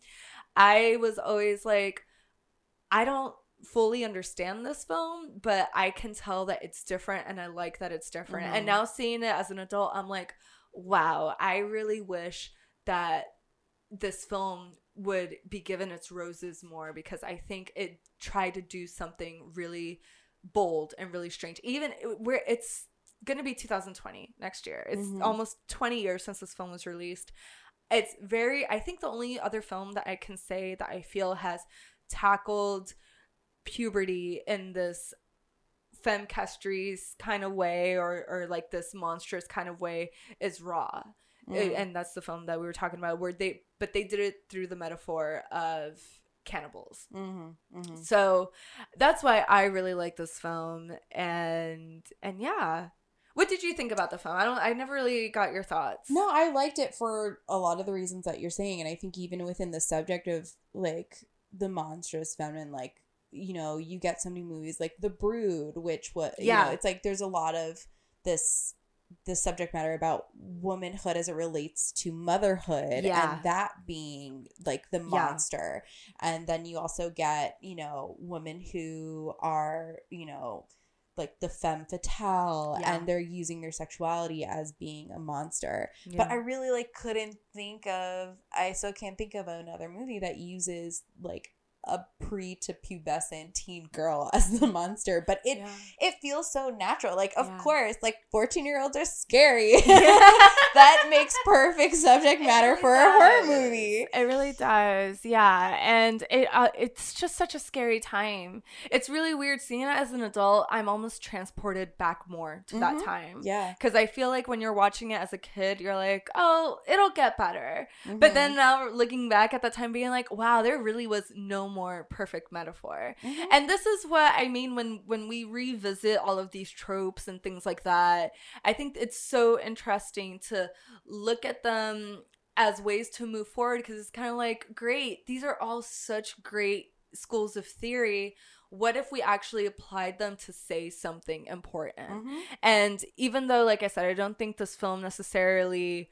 I was always like, I don't fully understand this film, but I can tell that it's different and I like that it's different. Mm-hmm. And now seeing it as an adult, I'm like, wow, I really wish that this film would be given its roses more, because I think it tried to do something really bold and really strange. Even where it's going to be two thousand twenty next year. It's mm-hmm. almost twenty years since this film was released. It's very, I think the only other film that I can say that I feel has tackled puberty in this femme castries kind of way, or or like this monstrous kind of way, is raw. Mm. It, and that's the film that we were talking about, where they but they did it through the metaphor of cannibals. Mm-hmm, mm-hmm. So that's why I really like this film. And and yeah, what did you think about the film? I don't I never really got your thoughts. No, I liked it for a lot of the reasons that you're saying, and I think even within the subject of like the monstrous feminine, like, you know, you get so many movies like The Brood, which what you yeah know, it's like there's a lot of this this subject matter about womanhood as it relates to motherhood, yeah. and that being like the monster. Yeah. And then you also get, you know, women who are, you know, like the femme fatale, yeah. and they're using their sexuality as being a monster. Yeah. But I really like couldn't think of I still can't think of another movie that uses like a pre to pubescent teen girl as the monster, but it yeah. it feels so natural. Like, of yeah. course, like fourteen year olds are scary. That makes perfect subject matter really for does. a horror movie. It really does, yeah. And it uh, it's just such a scary time. It's really weird seeing it as an adult. I'm almost transported back more to mm-hmm. that time. Yeah, because I feel like when you're watching it as a kid, you're like, oh, it'll get better. Mm-hmm. But then now looking back at that time, being like, wow, there really was no more perfect metaphor. Mm-hmm. And this is what I mean when when we revisit all of these tropes and things like that. I think it's so interesting to look at them as ways to move forward, because it's kind of like, great, these are all such great schools of theory. What if we actually applied them to say something important? Mm-hmm. And even though, like I said, I don't think this film necessarily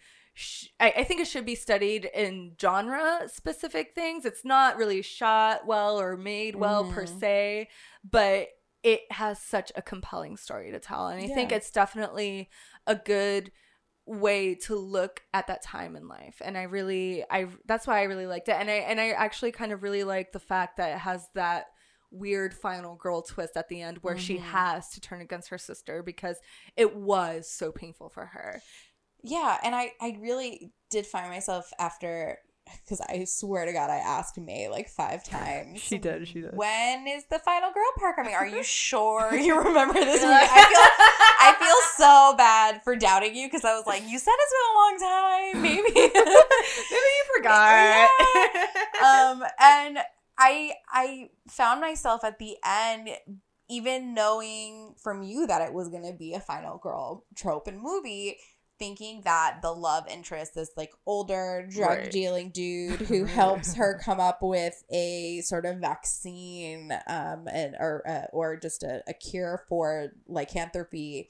I, I think it should be studied in genre specific things. It's not really shot well or made well mm-hmm. per se, but it has such a compelling story to tell. And I yeah. think it's definitely a good way to look at that time in life. And I really I that's why I really liked it. And I and I actually kind of really like the fact that it has that weird final girl twist at the end where mm-hmm. she has to turn against her sister because it was so painful for her. Yeah, and I, I really did find myself after, because I swear to God, I asked May like five times. She did, she did. When is the final girl part coming? Are you sure you remember this movie? I feel I feel so bad for doubting you, because I was like, you said it's been a long time. Maybe maybe you forgot. Yeah. Um, and I I found myself at the end, even knowing from you that it was going to be a final girl trope and movie, thinking that the love interest, this like older drug right. dealing dude who helps her come up with a sort of vaccine um and or uh, or just a, a cure for lycanthropy,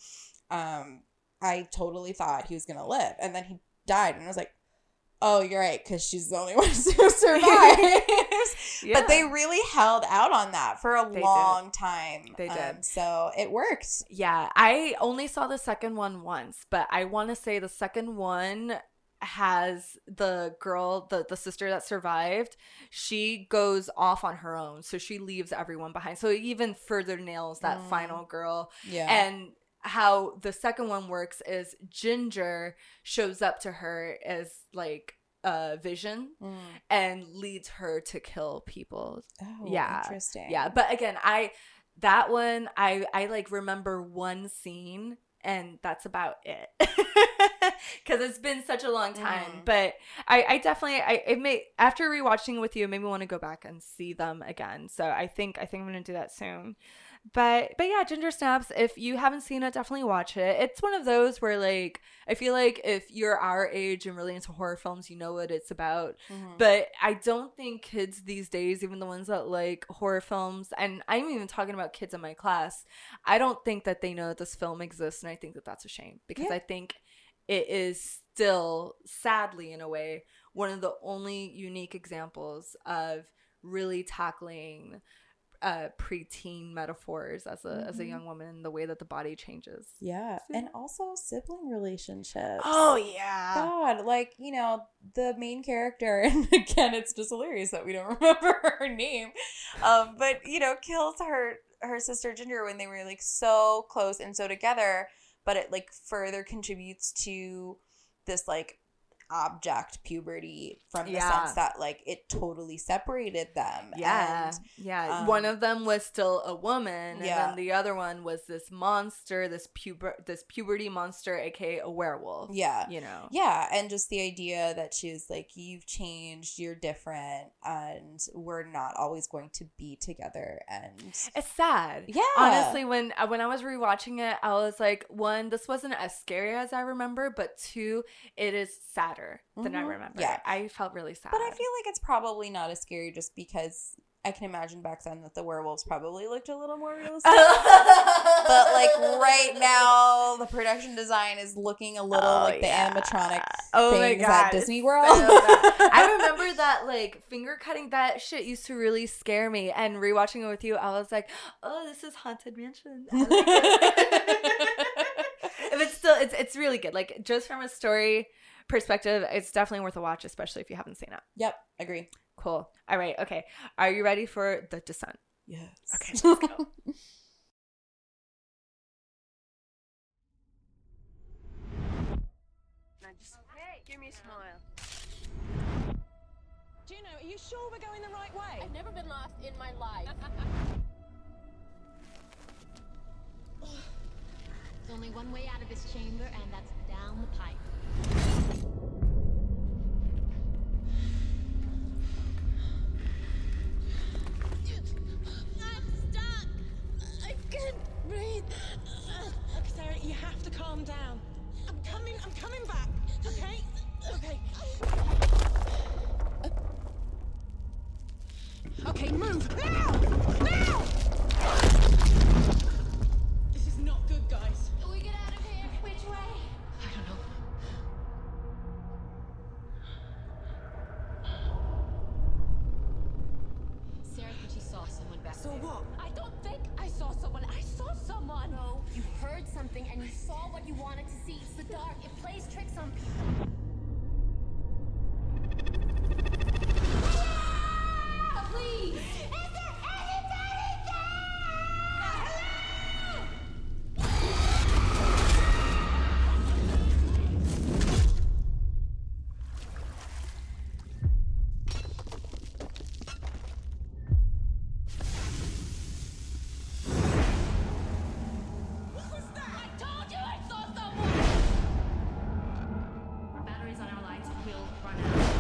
um I totally thought he was gonna live, and then he died, and I was like, oh, you're right, because she's the only one who survives. Yeah. But they really held out on that for a they long did. time. They did. Um, so it worked. Yeah. I only saw the second one once, but I want to say the second one has the girl, the, the sister that survived, she goes off on her own. So she leaves everyone behind. So it even further nails that mm. final girl. Yeah. And how the second one works is Ginger shows up to her as like a vision mm. and leads her to kill people. Oh, yeah. Interesting. Yeah. But again, I that one I I like remember one scene, and that's about it. Because it's been such a long time. Mm. But I, I definitely I it may after rewatching with you, it made me want to go back and see them again. So I think I think I'm gonna do that soon. But but yeah, Ginger Snaps, if you haven't seen it, definitely watch it. It's one of those where, like, I feel like if you're our age and really into horror films, you know what it's about. Mm-hmm. But I don't think kids these days, even the ones that like horror films, and I'm even talking about kids in my class, I don't think that they know that this film exists, and I think that that's a shame. Because yeah. I think it is still, sadly in a way, one of the only unique examples of really tackling uh preteen metaphors as a mm-hmm. as a young woman, the way that the body changes. Yeah. So, and also sibling relationships. Oh yeah. God, like, you know, the main character, and again it's just hilarious that we don't remember her name. Um, but you know, kills her her sister Ginger when they were like so close and so together, but it like further contributes to this like abject puberty from the Yeah. sense that like it totally separated them. Yeah, And, yeah. um, one of them was still a woman, and Yeah. then the other one was this monster, this puber, this puberty monster, aka a werewolf. yeah. you know. Yeah, and just the idea that she was like, you've changed, you're different, and we're not always going to be together. And It's sad. Yeah. Honestly, when uh, when I was rewatching it, I was like, one, this wasn't as scary as I remember, but two, it is sadder than I Mhm. remember. Yeah. I felt really sad. But I feel like it's probably not as scary just because I can imagine back then that the werewolves probably looked a little more realistic. But like right now, the production design is looking a little Oh, like the yeah. animatronic Oh my things God, at it's Disney so World. bad. I remember that like finger cutting, that shit used to really scare me. And rewatching it with you, I was like, oh, this is Haunted Mansion. I like it. If it's still, it's it's really good. Like just from a story perspective, it's definitely worth a watch, especially if you haven't seen it. Yep, agree. Cool. All right. Okay. Are you ready for The Descent? Yes. Okay, let's go. Now just give me a smile. Juno, are you sure we're going the right way? I've never been lost in my life. There's only one way out of this chamber, and that's down the pipe. I'm stuck. I can't breathe. Look, Sarah, you have to calm down. I'm coming. I'm coming back. Okay? Okay. Okay, move now! Now! This is not good, guys. Can we get out of here? Which way? I don't know. Sarah thought she saw someone back So there. what? I don't think I saw someone. I saw someone. No, you heard something and you saw what you wanted to see. It's the dark. It plays tricks on people. Ah, please! Is there anybody there? Hello? What was that? I told you I saw someone! Batteries on our lights will run out.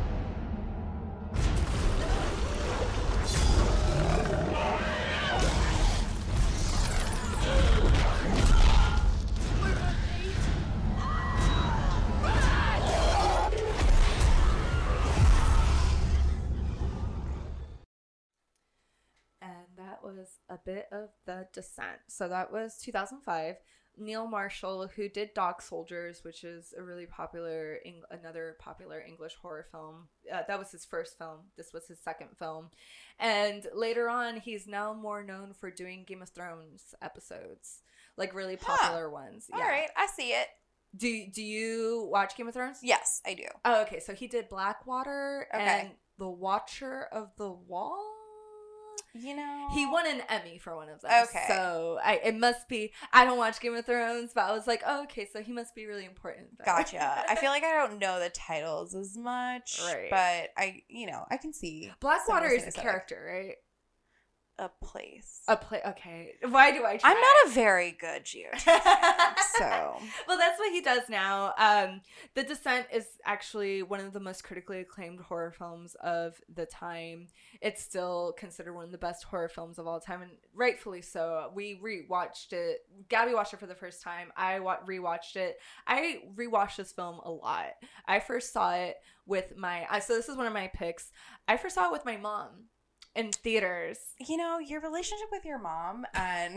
And that was a bit of The Descent. So that was two thousand five. Neil Marshall, who did Dog Soldiers, which is a really popular, Eng- another popular English horror film. Uh, that was his first film. This was his second film. And later on, he's now more known for doing Game of Thrones episodes, like really popular ones. All right, I see it. Do, do you watch Game of Thrones? Yes, I do. Oh, okay. So he did Blackwater Okay. and The Watcher of the Wall. You know, He won an Emmy for one of them. Okay. So I, it must be, I don't watch Game of Thrones, but I was like, oh, okay, so he must be really important. then. Gotcha. I feel like I don't know the titles as much, Right. but I, you know, I can see. Blackwater some of is the a things character, right? A place. A play. Okay. Why do I try? I'm not a very good geographer, so. Well, that's what he does now. Um, The Descent is actually one of the most critically acclaimed horror films of the time. It's still considered one of the best horror films of all time, and rightfully so. We rewatched it. Gabby watched it for the first time. I wa- rewatched it. I rewatched this film a lot. I first saw it with my. Uh, so this is one of my picks. I first saw it with my mom in theaters. You know, your relationship with your mom and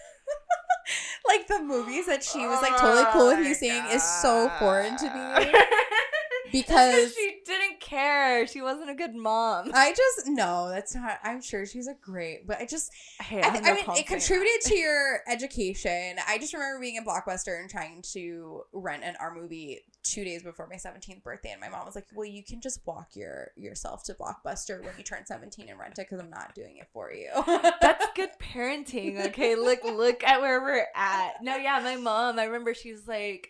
like the movies that she was like totally cool with you seeing is so foreign to me. Because she didn't care. She wasn't a good mom. I just no, that's not. I'm sure she's a great, but I just Hey, I, I, th- have no I mean, qualms it saying contributed to your education. I just remember being in Blockbuster and trying to rent an R movie two days before my seventeenth birthday, and my mom was like, "Well, you can just walk your yourself to Blockbuster when you turn seventeen and rent it because I'm not doing it for you." that. That's good parenting. Okay, look, look at where we're at. No, yeah, my mom. I remember she was like,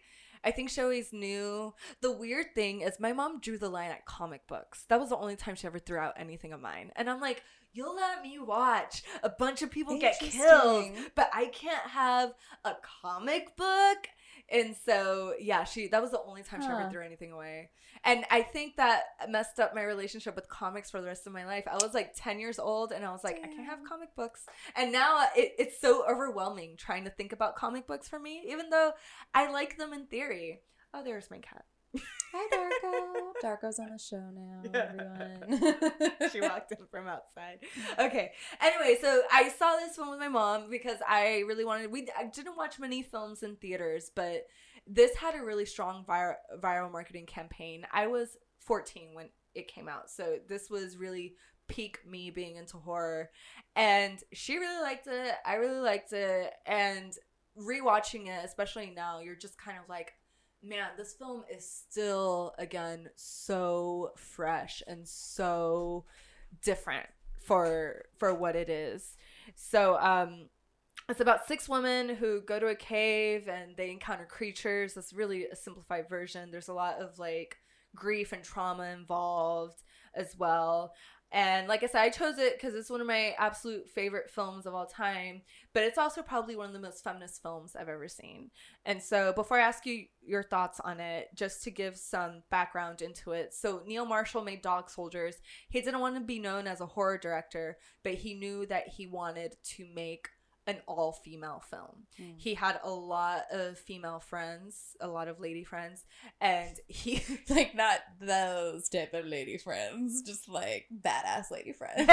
I think she always knew. The weird thing is my mom drew the line at comic books. That was the only time she ever threw out anything of mine. And I'm like, you'll let me watch a bunch of people get killed, but I can't have a comic book. And so, yeah, she that was the only time huh. she ever threw anything away. And I think that messed up my relationship with comics for the rest of my life. I was like ten years old and I was like, Damn. I can't have comic books. And now it, it's so overwhelming trying to think about comic books for me, even though I like them in theory. Oh, there's my cat. Hi, Darko. Darko's on the show now, yeah. everyone. She walked in from outside. Okay. Anyway, so I saw this one with my mom because I really wanted. We I didn't watch many films in theaters, but this had a really strong viral viral marketing campaign. I was fourteen when it came out, so this was really peak me being into horror, and she really liked it. I really liked it, and rewatching it, especially now, you're just kind of like, man, this film is still, again, so fresh and so different for for what it is. So um, it's about six women who go to a cave and they encounter creatures. That's really a simplified version. There's a lot of like grief and trauma involved as well. And like I said, I chose it because it's one of my absolute favorite films of all time, but it's also probably one of the most feminist films I've ever seen. And so before I ask you your thoughts on it, just to give some background into it. So Neil Marshall made Dog Soldiers. He didn't want to be known as a horror director, but he knew that he wanted to make an all-female film. Mm. He had a lot of female friends, a lot of lady friends, and he like not those type of lady friends, just like badass lady friends.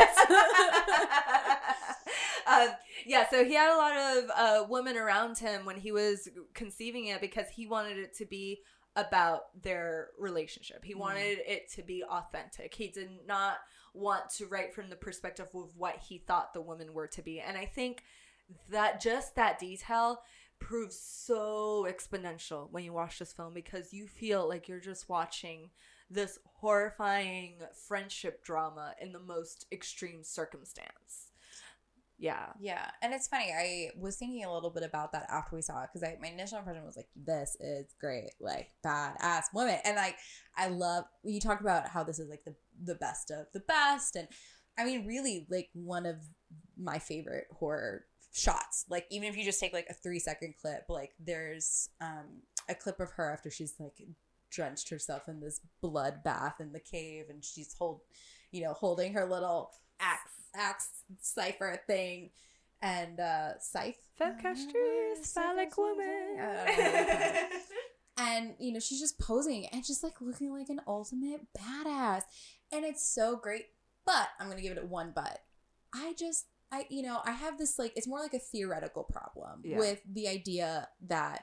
um, yeah, so he had a lot of uh, women around him when he was conceiving it because he wanted it to be about their relationship. He wanted mm. it to be authentic. He did not want to write from the perspective of what he thought the women were to be. And I think that just that detail proves so exponential when you watch this film, because you feel like you're just watching this horrifying friendship drama in the most extreme circumstance. Yeah. Yeah. And it's funny. I was thinking a little bit about that after we saw it, because my initial impression was like, this is great. Like, badass woman. And like, I love, you talked about how this is like the, the best of the best. And I mean, really, like one of my favorite horror shots. Like, even if you just take like a three second clip, like there's um a clip of her after she's like drenched herself in this blood bath in the cave, and she's hold you know holding her little axe axe cipher thing, and uh scythe Fevcastrice, phallic woman. And you know, she's just posing and just like looking like an ultimate badass, and it's so great. But I'm gonna give it one but. I just I, you know, I have this, like, it's more like a theoretical problem yeah. with the idea that,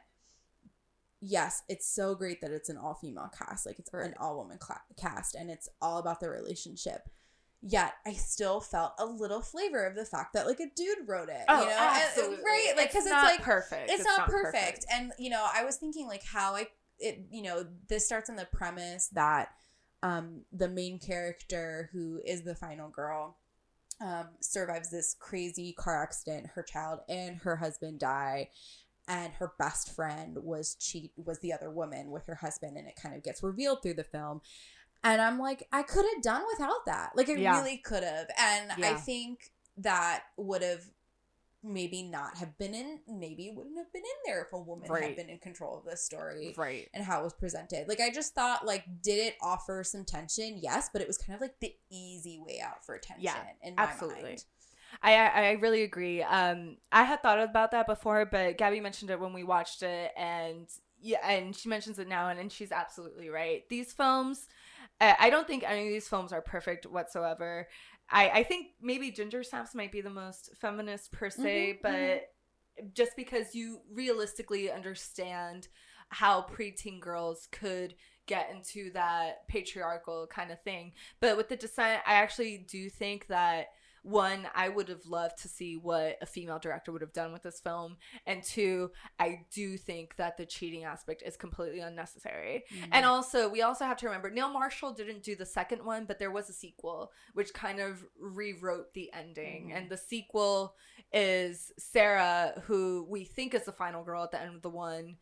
yes, it's so great that it's an all-female cast. Like, it's right. an all-woman cl- cast, and it's all about their relationship. Yet, I still felt a little flavor of the fact that, like, a dude wrote it. Oh, you know? absolutely. And, right? Like, because it's, it's, like, perfect. It's, it's not, not perfect. perfect. And, you know, I was thinking, like, how I, it, you know, this starts on the premise that um, the main character, who is the final girl, Um, survives this crazy car accident. Her child and her husband die, and her best friend was cheat was the other woman with her husband, and it kind of gets revealed through the film. And I'm like, I could have done without that. Like, I yeah. really could have. And yeah. I think that would have maybe not have been in, maybe it wouldn't have been in there if a woman right. had been in control of this story. Right. And how it was presented. Like, I just thought, like, did it offer some tension? Yes, but it was kind of like the easy way out for tension yeah, in my absolutely. mind. I, I really agree. Um, I had thought about that before, but Gabby mentioned it when we watched it, and yeah, and she mentions it now, and, and she's absolutely right. These films, uh, I don't think any of these films are perfect whatsoever. I, I think maybe Ginger Snaps might be the most feminist per se, mm-hmm, but mm-hmm. just because you realistically understand how preteen girls could get into that patriarchal kind of thing. But with The Descent, I actually do think that, one, I would have loved to see what a female director would have done with this film. And two, I do think that the cheating aspect is completely unnecessary. Mm-hmm. And also, we also have to remember, Neil Marshall didn't do the second one, but there was a sequel, which kind of rewrote the ending. Mm-hmm. And the sequel is Sarah, who we think is the final girl at the end of the one,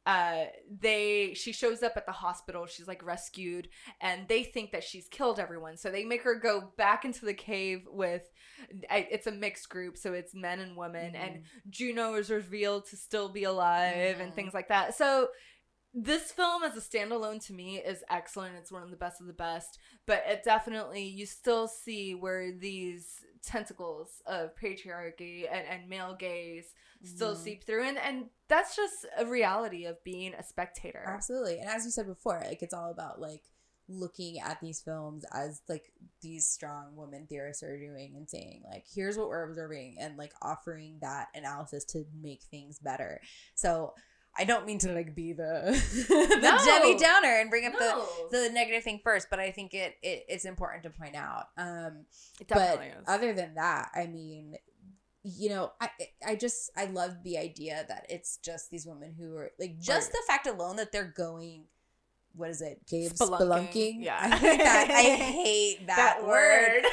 uh, they she shows up at the hospital. She's like rescued, and they think that she's killed everyone. So they make her go back into the cave with. It's a mixed group, so it's men and women, mm-hmm. and Juno is revealed to still be alive, mm-hmm. and things like that. So this film as a standalone to me is excellent. It's one of the best of the best, but it definitely, you still see where these tentacles of patriarchy and, and male gaze still mm-hmm. seep through, and and that's just a reality of being a spectator. Absolutely. And as you said before, like, it's all about like looking at these films as like these strong women theorists are doing and saying like, here's what we're observing, and like offering that analysis to make things better. So I don't mean to like be the the no. Debbie Downer and bring up no. the, the negative thing first, but I think it, it it's important to point out. Um, it definitely but is. Other than that, I mean, you know, I I just I love the idea that it's just these women who are like, just right. the fact alone that they're going. What is it? Cave spelunking. spelunking? Yeah, I hate that. I hate that, that word. word.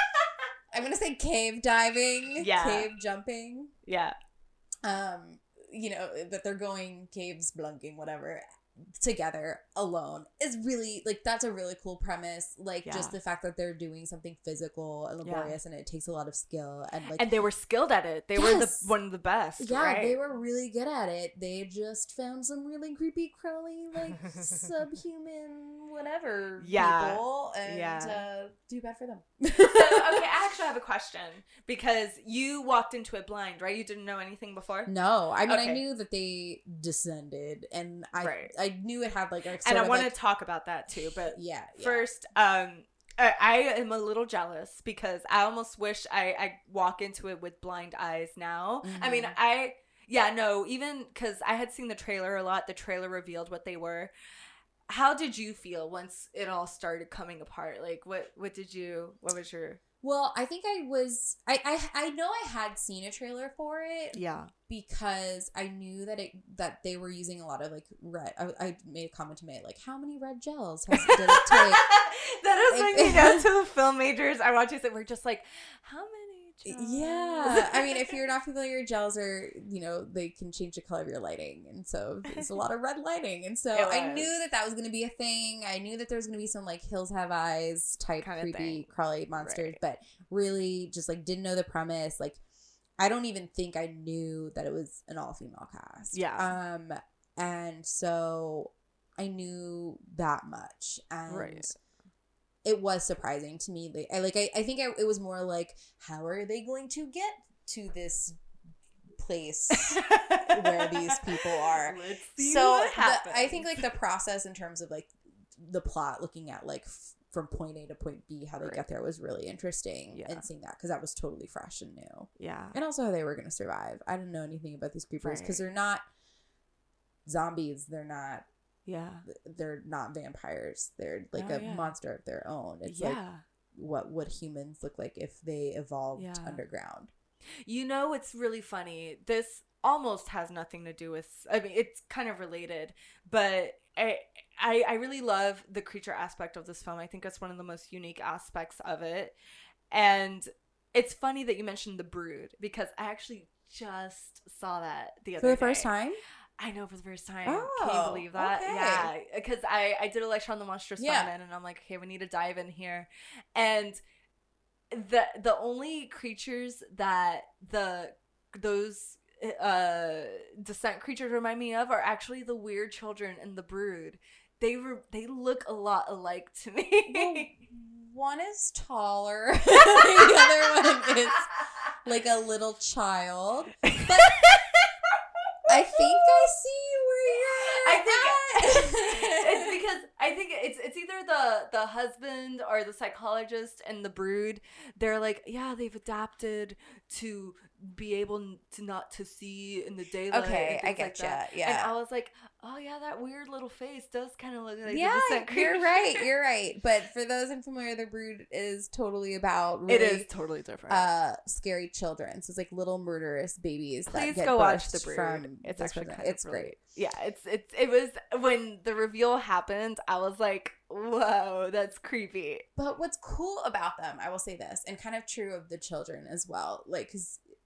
I'm gonna say cave diving. Yeah. Cave jumping. Yeah. Um. You know, that they're going cave spelunking, whatever, together alone is really like, that's a really cool premise. Like yeah. just the fact that they're doing something physical and laborious, yeah. and it takes a lot of skill, and like, and they were skilled at it. They yes. were the one of the best. Yeah, right? They were really good at it. They just found some really creepy, crawly, like subhuman, whatever yeah. people, and yeah. uh, too bad for them. So, okay, I actually have a question, because you walked into it blind, right? You didn't know anything before? No, I mean, okay. I knew that they descended, and I right. I knew it had like a sort and I of want like, to talk about that too, but yeah, yeah. first, um, I, I am a little jealous because I almost wish I, I walk into it with blind eyes now. Mm-hmm. I mean, I, yeah, no, even because I had seen the trailer a lot, the trailer revealed what they were. How did you feel once it all started coming apart? Like, what, what did you, what was your... Well, I think I was, I, I, I know I had seen a trailer for it. Yeah. Because I knew that it, that they were using a lot of like red, I, I made a comment to May, like, how many red gels has, did it take? That is when you know, to the film majors, I watch it and we're just like, how many gels? Yeah. I mean, if you're not familiar, gels are, you know, they can change the color of your lighting. And so there's a lot of red lighting. And so I knew that that was going to be a thing. I knew that there was going to be some like Hills Have Eyes type kind creepy crawly monsters, right. but really just like didn't know the premise. Like, I don't even think I knew that it was an all-female cast. Yeah. Um, and so I knew that much. And right. it was surprising to me. Like, I, like, I, I think I, it was more like, how are they going to get to this place where these people are? Let's see so what happens. The, I think, like, the process in terms of, like, the plot, looking at, like, f- from point A to point B, how they right. got there was really interesting. Yeah. And seeing that, because that was totally fresh and new. Yeah. And also how they were going to survive. I didn't know anything about these creepers because right. they're not zombies. They're not. Yeah. They're not vampires. They're like oh, a yeah. monster of their own. It's yeah. like what would humans look like if they evolved yeah. underground. You know, it's really funny. This almost has nothing to do with, I mean, it's kind of related, but I, I, I really love the creature aspect of this film. I think it's one of the most unique aspects of it. And it's funny that you mentioned The Brood, because I actually just saw that the other day. For the first time? I know, for the first time. Oh, Can you believe that? okay. Yeah. Because I, I did a lecture on the Monstrous Yeah. Feminine, and I'm like, okay, we need to dive in here. And the the only creatures that the those uh descent creatures remind me of are actually the weird children in The Brood. They were they look a lot alike to me. Well, one is taller. The other one is like a little child. But I think I see where you're I think at. it's because I think it's it's either the the husband or the psychologist and the Brood. They're like, yeah, they've adapted to be able to not to see in the daylight. Okay, I get like that. Yeah, and I was like, oh yeah, that weird little face does kind of look like yeah. the descent creature. You're right. You're right. But for those unfamiliar, The Brood is totally about really, it is totally different. Uh, scary children. So it's like little murderous babies. Please that get go watch The Brood. From it's actually kind it's of really, great. Yeah, it's it's it was when the reveal happened. I was like, whoa, that's creepy. But what's cool about them, I will say this, and kind of true of the children as well, like because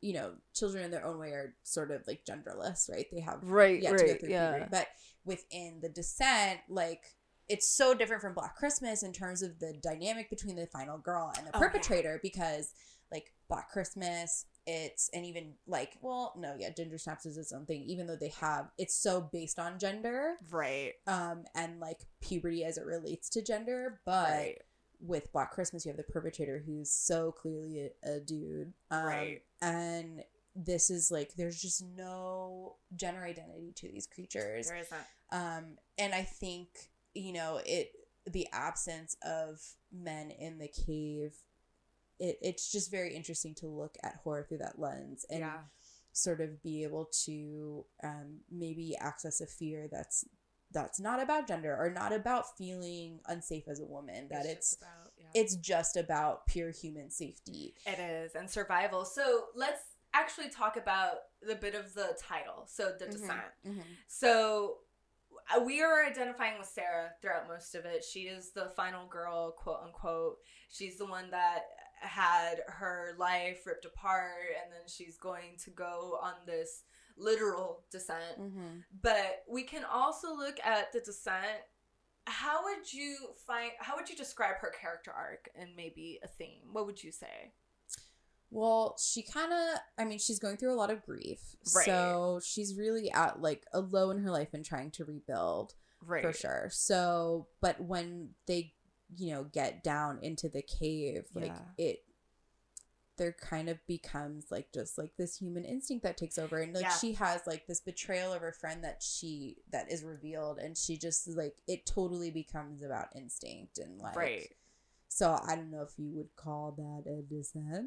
you know, children in their own way are sort of like genderless, right? They have right, yet right, to go through yeah. puberty. But within The Descent, like, it's so different from Black Christmas in terms of the dynamic between the final girl and the Oh, perpetrator, yeah. because like Black Christmas, it's, and even like, well, no, yeah, Ginger Snaps is its own thing, even though they have, it's so based on gender, right? Um, and like puberty as it relates to gender, but right. with Black Christmas, you have the perpetrator who's so clearly a, a dude, um, right? And this is like, there's just no gender identity to these creatures. There isn't. Um, and I think, you know, it, the absence of men in the cave, it it's just very interesting to look at horror through that lens and yeah. sort of be able to um, maybe access a fear that's that's not about gender or not about feeling unsafe as a woman, that it's it's, about, yeah. it's just about pure human safety. It is, and survival. So let's actually talk about the bit of the title, so The Descent. Mm-hmm. Mm-hmm. So we are identifying with Sarah throughout most of it. She is the final girl, quote unquote. She's the one that had her life ripped apart, and then she's going to go on this literal descent. Mm-hmm. But we can also look at The Descent. How would you find, how would you describe her character arc and maybe a theme? What would you say? Well, she kind of, I mean, she's going through a lot of grief. Right. So she's really at like a low in her life and trying to rebuild. Right. For sure. So, but when they, you know, get down into the cave, like yeah. it, there kind of becomes like just like this human instinct that takes over, and like yeah. she has like this betrayal of her friend that she that is revealed, and she just like it totally becomes about instinct and like right. So I don't know if you would call that a descent.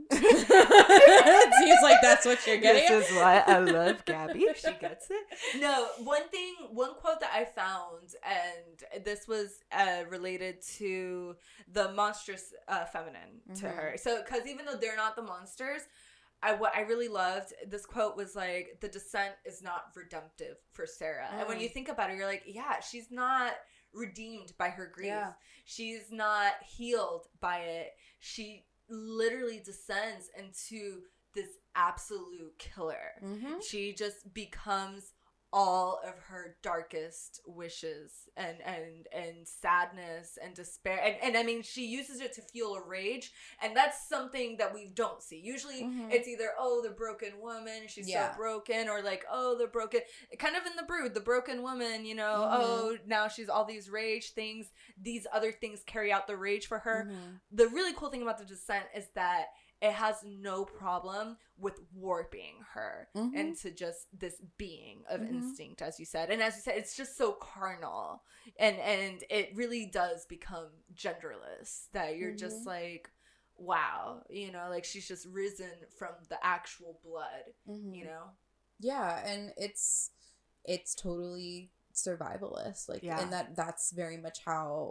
It seems like that's what you're getting. This is why I love Gabby. She gets it. No, one thing, one quote that I found, and this was uh, related to the monstrous uh, feminine to Mm-hmm. her. So, because even though they're not the monsters, I, what I really loved, this quote was like, the descent is not redemptive for Sarah. Mm. And when you think about it, you're like, yeah, she's not redeemed by her grief. Yeah. She's not healed by it. She literally descends into this absolute killer. Mm-hmm. She just becomes all of her darkest wishes and and and sadness and despair, and, and I mean, she uses it to fuel a rage, and that's something that we don't see usually. Mm-hmm. It's either, oh, the broken woman, she's yeah. so broken, or like, oh, the broken, kind of in The Brood, the broken woman, you know, mm-hmm. oh, now she's all these rage things, these other things carry out the rage for her. Mm-hmm. The really cool thing about The Descent is that it has no problem with warping her mm-hmm. into just this being of mm-hmm. instinct, as you said. And as you said, it's just so carnal. And and it really does become genderless, that you're mm-hmm. just like, wow, you know, like she's just risen from the actual blood, mm-hmm. you know? Yeah, and it's it's totally survivalist. Like, yeah. and that that's very much how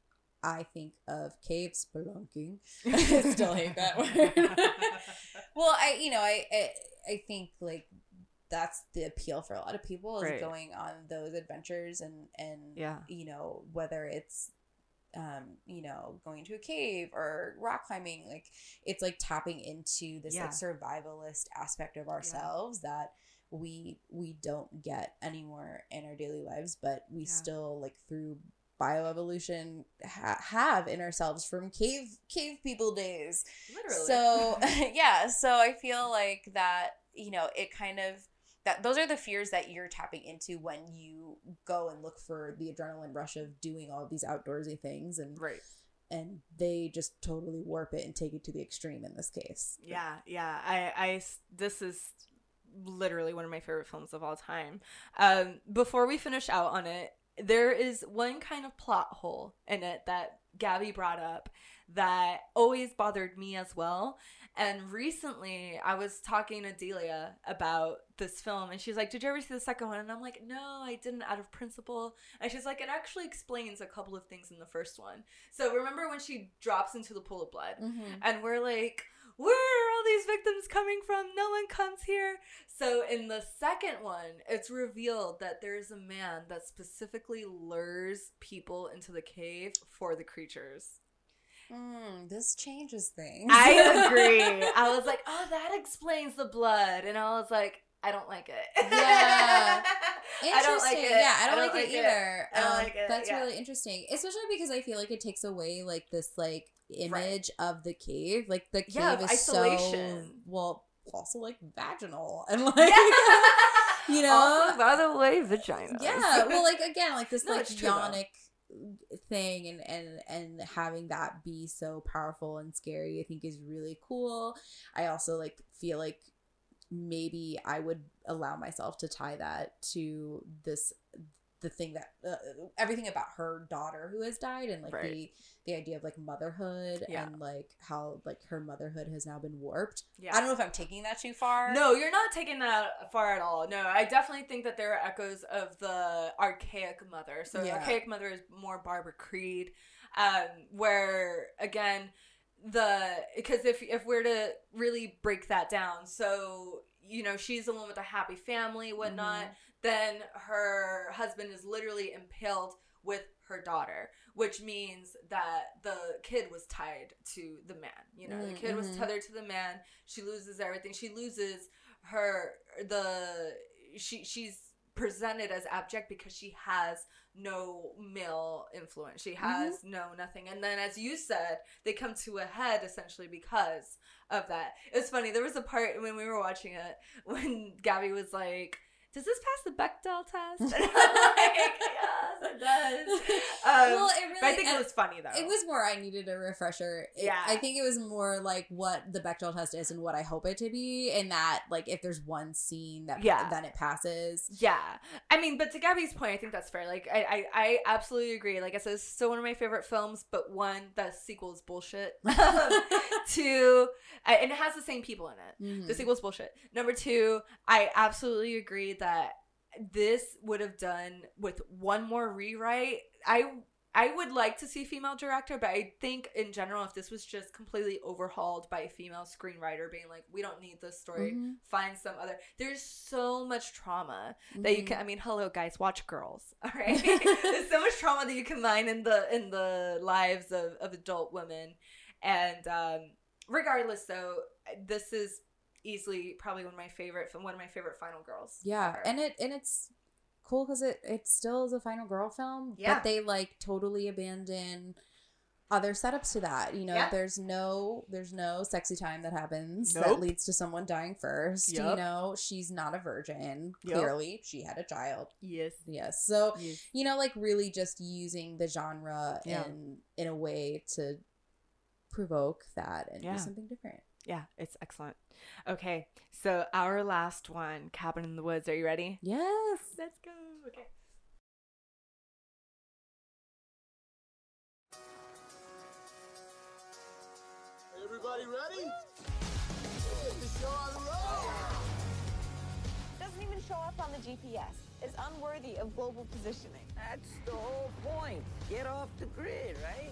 I think of cave spelunking. I still hate that word. Well, I, you know, I, I, I think like that's the appeal for a lot of people, is right. going on those adventures, and, and, yeah. you know, whether it's, um, you know, going to a cave or rock climbing, like it's like tapping into this yeah. like survivalist aspect of ourselves yeah. that we, we don't get anymore in our daily lives, but we yeah. still like through bioevolution ha- have in ourselves from cave cave people days. Literally. So yeah, so I feel like that, you know, it kind of, that those are the fears that you're tapping into when you go and look for the adrenaline rush of doing all of these outdoorsy things, and right. and they just totally warp it and take it to the extreme in this case. Yeah, yeah. I, I this is literally one of my favorite films of all time. Um, before we finish out on it, there is one kind of plot hole in it that Gabby brought up that always bothered me as well. And recently I was talking to Delia about this film, and she's like, did you ever see the second one? And I'm like, no, I didn't, out of principle. And she's like, it actually explains a couple of things in the first one. So remember when she drops into the pool of blood, mm-hmm. and we're like, where are all these victims coming from? No one comes here. So in the second one, it's revealed that there's a man that specifically lures people into the cave for the creatures. Mm. mm, this changes things. I agree. I was like, oh, that explains the blood. And I was like, I don't like it. Yeah. I Interesting. don't like it. Yeah, I don't, I like, don't it like either. It. I don't um, like it. That's yeah. really interesting. Especially because I feel like it takes away like this like image right. of the cave. Like the cave yeah, is isolation. so well also like vaginal and like yeah. you know. Also, by the way, vagina. Yeah. Well, like again, like this no, like true, yonic though. thing and, and and having that be so powerful and scary I think is really cool. I also like feel like maybe I would allow myself to tie that to this the thing that uh, everything about her daughter who has died and like right. the the idea of like motherhood yeah. and like how like her motherhood has now been warped. Yeah. I don't know if I'm taking that too far. No, you're not taking that far at all. No, I definitely think that there are echoes of the archaic mother. So Yeah. archaic mother is more Barbara Creed, um, where again the because if if we're to really break that down, so you know she's the one with a happy family, whatnot. Mm-hmm. Then her husband is literally impaled with her daughter, which means that the kid was tied to the man. You know, mm-hmm. the kid was tethered to the man. She loses everything. She loses her the she she's presented as abject because she has no male influence. She has mm-hmm. no nothing. And then, as you said, they come to a head essentially because of that. It was funny. There was a part when we were watching it when Gabby was like, does this pass the Bechdel test? And I'm like, yes, it does. Um, well, it really, but I think it was funny, though. It was more I needed a refresher. It, yeah. I think it was more like what the Bechdel test is and what I hope it to be, and that, like, if there's one scene that yeah. then it passes. Yeah. I mean, but to Gabby's point, I think that's fair. Like, I, I, I absolutely agree. Like I said, it's still one of my favorite films, but one, the sequel is bullshit. Two, and it has the same people in it. Mm-hmm. The sequel's bullshit. Number two, I absolutely agree that this would have done with one more rewrite. I I would like to see female director, but I think in general, if this was just completely overhauled by a female screenwriter being like, we don't need this story, mm-hmm. find some other. There's so much trauma mm-hmm. that you can. I mean, hello guys, watch Girls. All right, there's so much trauma that you can mine in the in the lives of of adult women, and um, regardless, though, this is easily probably one of my favorite one of my favorite Final Girls. Yeah, ever. and it and it's cool because it it still is a Final Girl film, yeah. but they like totally abandon other setups to that. You know, yeah. there's no there's no sexy time that happens nope. that leads to someone dying first. Yep. You know, she's not a virgin. Yep. Clearly, she had a child. Yes, yes. So yes. you know, like really just using the genre yeah. in in a way to provoke that and yeah. do something different. Yeah, it's excellent. Okay, so our last one, Cabin in the Woods. Are you ready? Yes. Let's go. Okay. Everybody ready? Get the show on the road. Doesn't even show up on the G P S. It's unworthy of global positioning. That's the whole point. Get off the grid, right?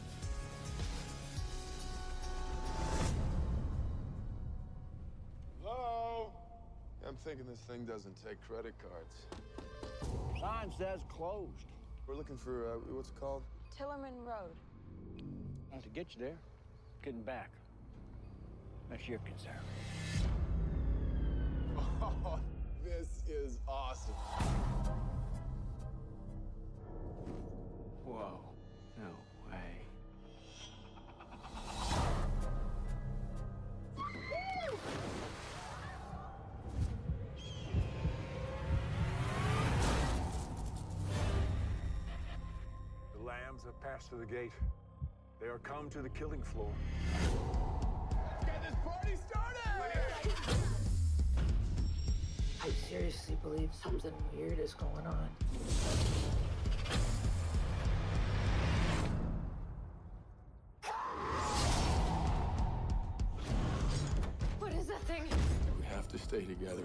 Hello? I'm thinking this thing doesn't take credit cards. Sign says closed. We're looking for, uh, what's it called? Tillerman Road. Well, to get you there, getting back. That's your concern. Oh, this is awesome. Whoa. No way. The lambs have passed through the gate. They are come to the killing floor. Get this party started! I seriously believe something weird is going on. What is that thing? We have to stay together.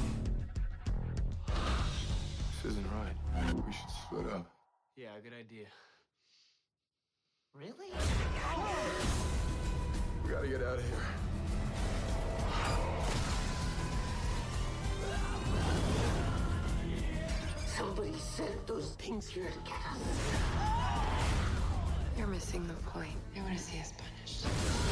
This isn't right. We should split up. Yeah, good idea. Really? We gotta get out of here. Somebody sent those things here to get us. You're missing the point. I want to see us punished.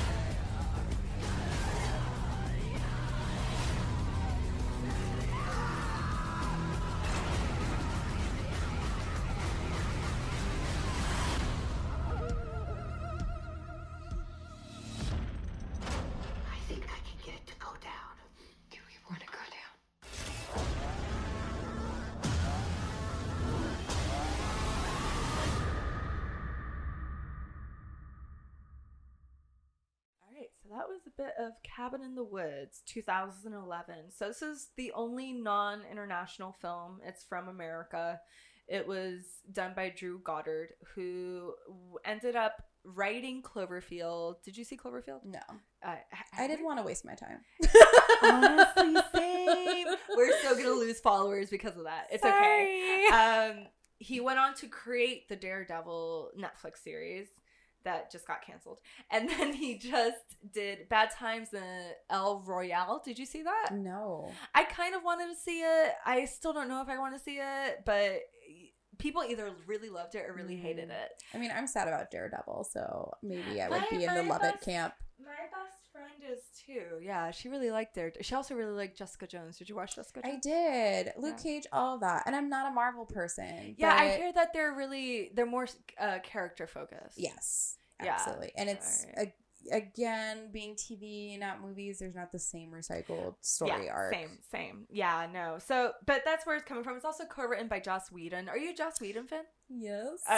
bit of Cabin in the Woods, two thousand eleven. So this is the only non-international film. It's from America. It was done by Drew Goddard, who ended up writing Cloverfield. Did you see Cloverfield? No. Uh, I didn't want to waste my time. Honestly, same. We're still going to lose followers because of that. It's Sorry. okay. Um, he went on to create the Daredevil Netflix series that just got canceled. And then he just did Bad Times in El Royale. Did you see that? No. I kind of wanted to see it. I still don't know if I want to see it, but people either really loved it or really hated it. I mean, I'm sad about Daredevil, so maybe I would My- be in the my love it best- camp. My best friend is too. Yeah, she really liked it. She also really liked Jessica Jones. Did you watch Jessica Jones? I did. Luke Yeah. Cage, all of that. And I'm not a Marvel person. Yeah, I but- hear that they're really they're more uh, character focused. Yes, Yeah. absolutely. And it's, Alright. a, again, being T V, not movies, there's not the same recycled story yeah, arc. Same, same. Yeah, no. So, but that's where it's coming from. It's also co-written by Joss Whedon. Are you a Joss Whedon fan? Yes. Okay.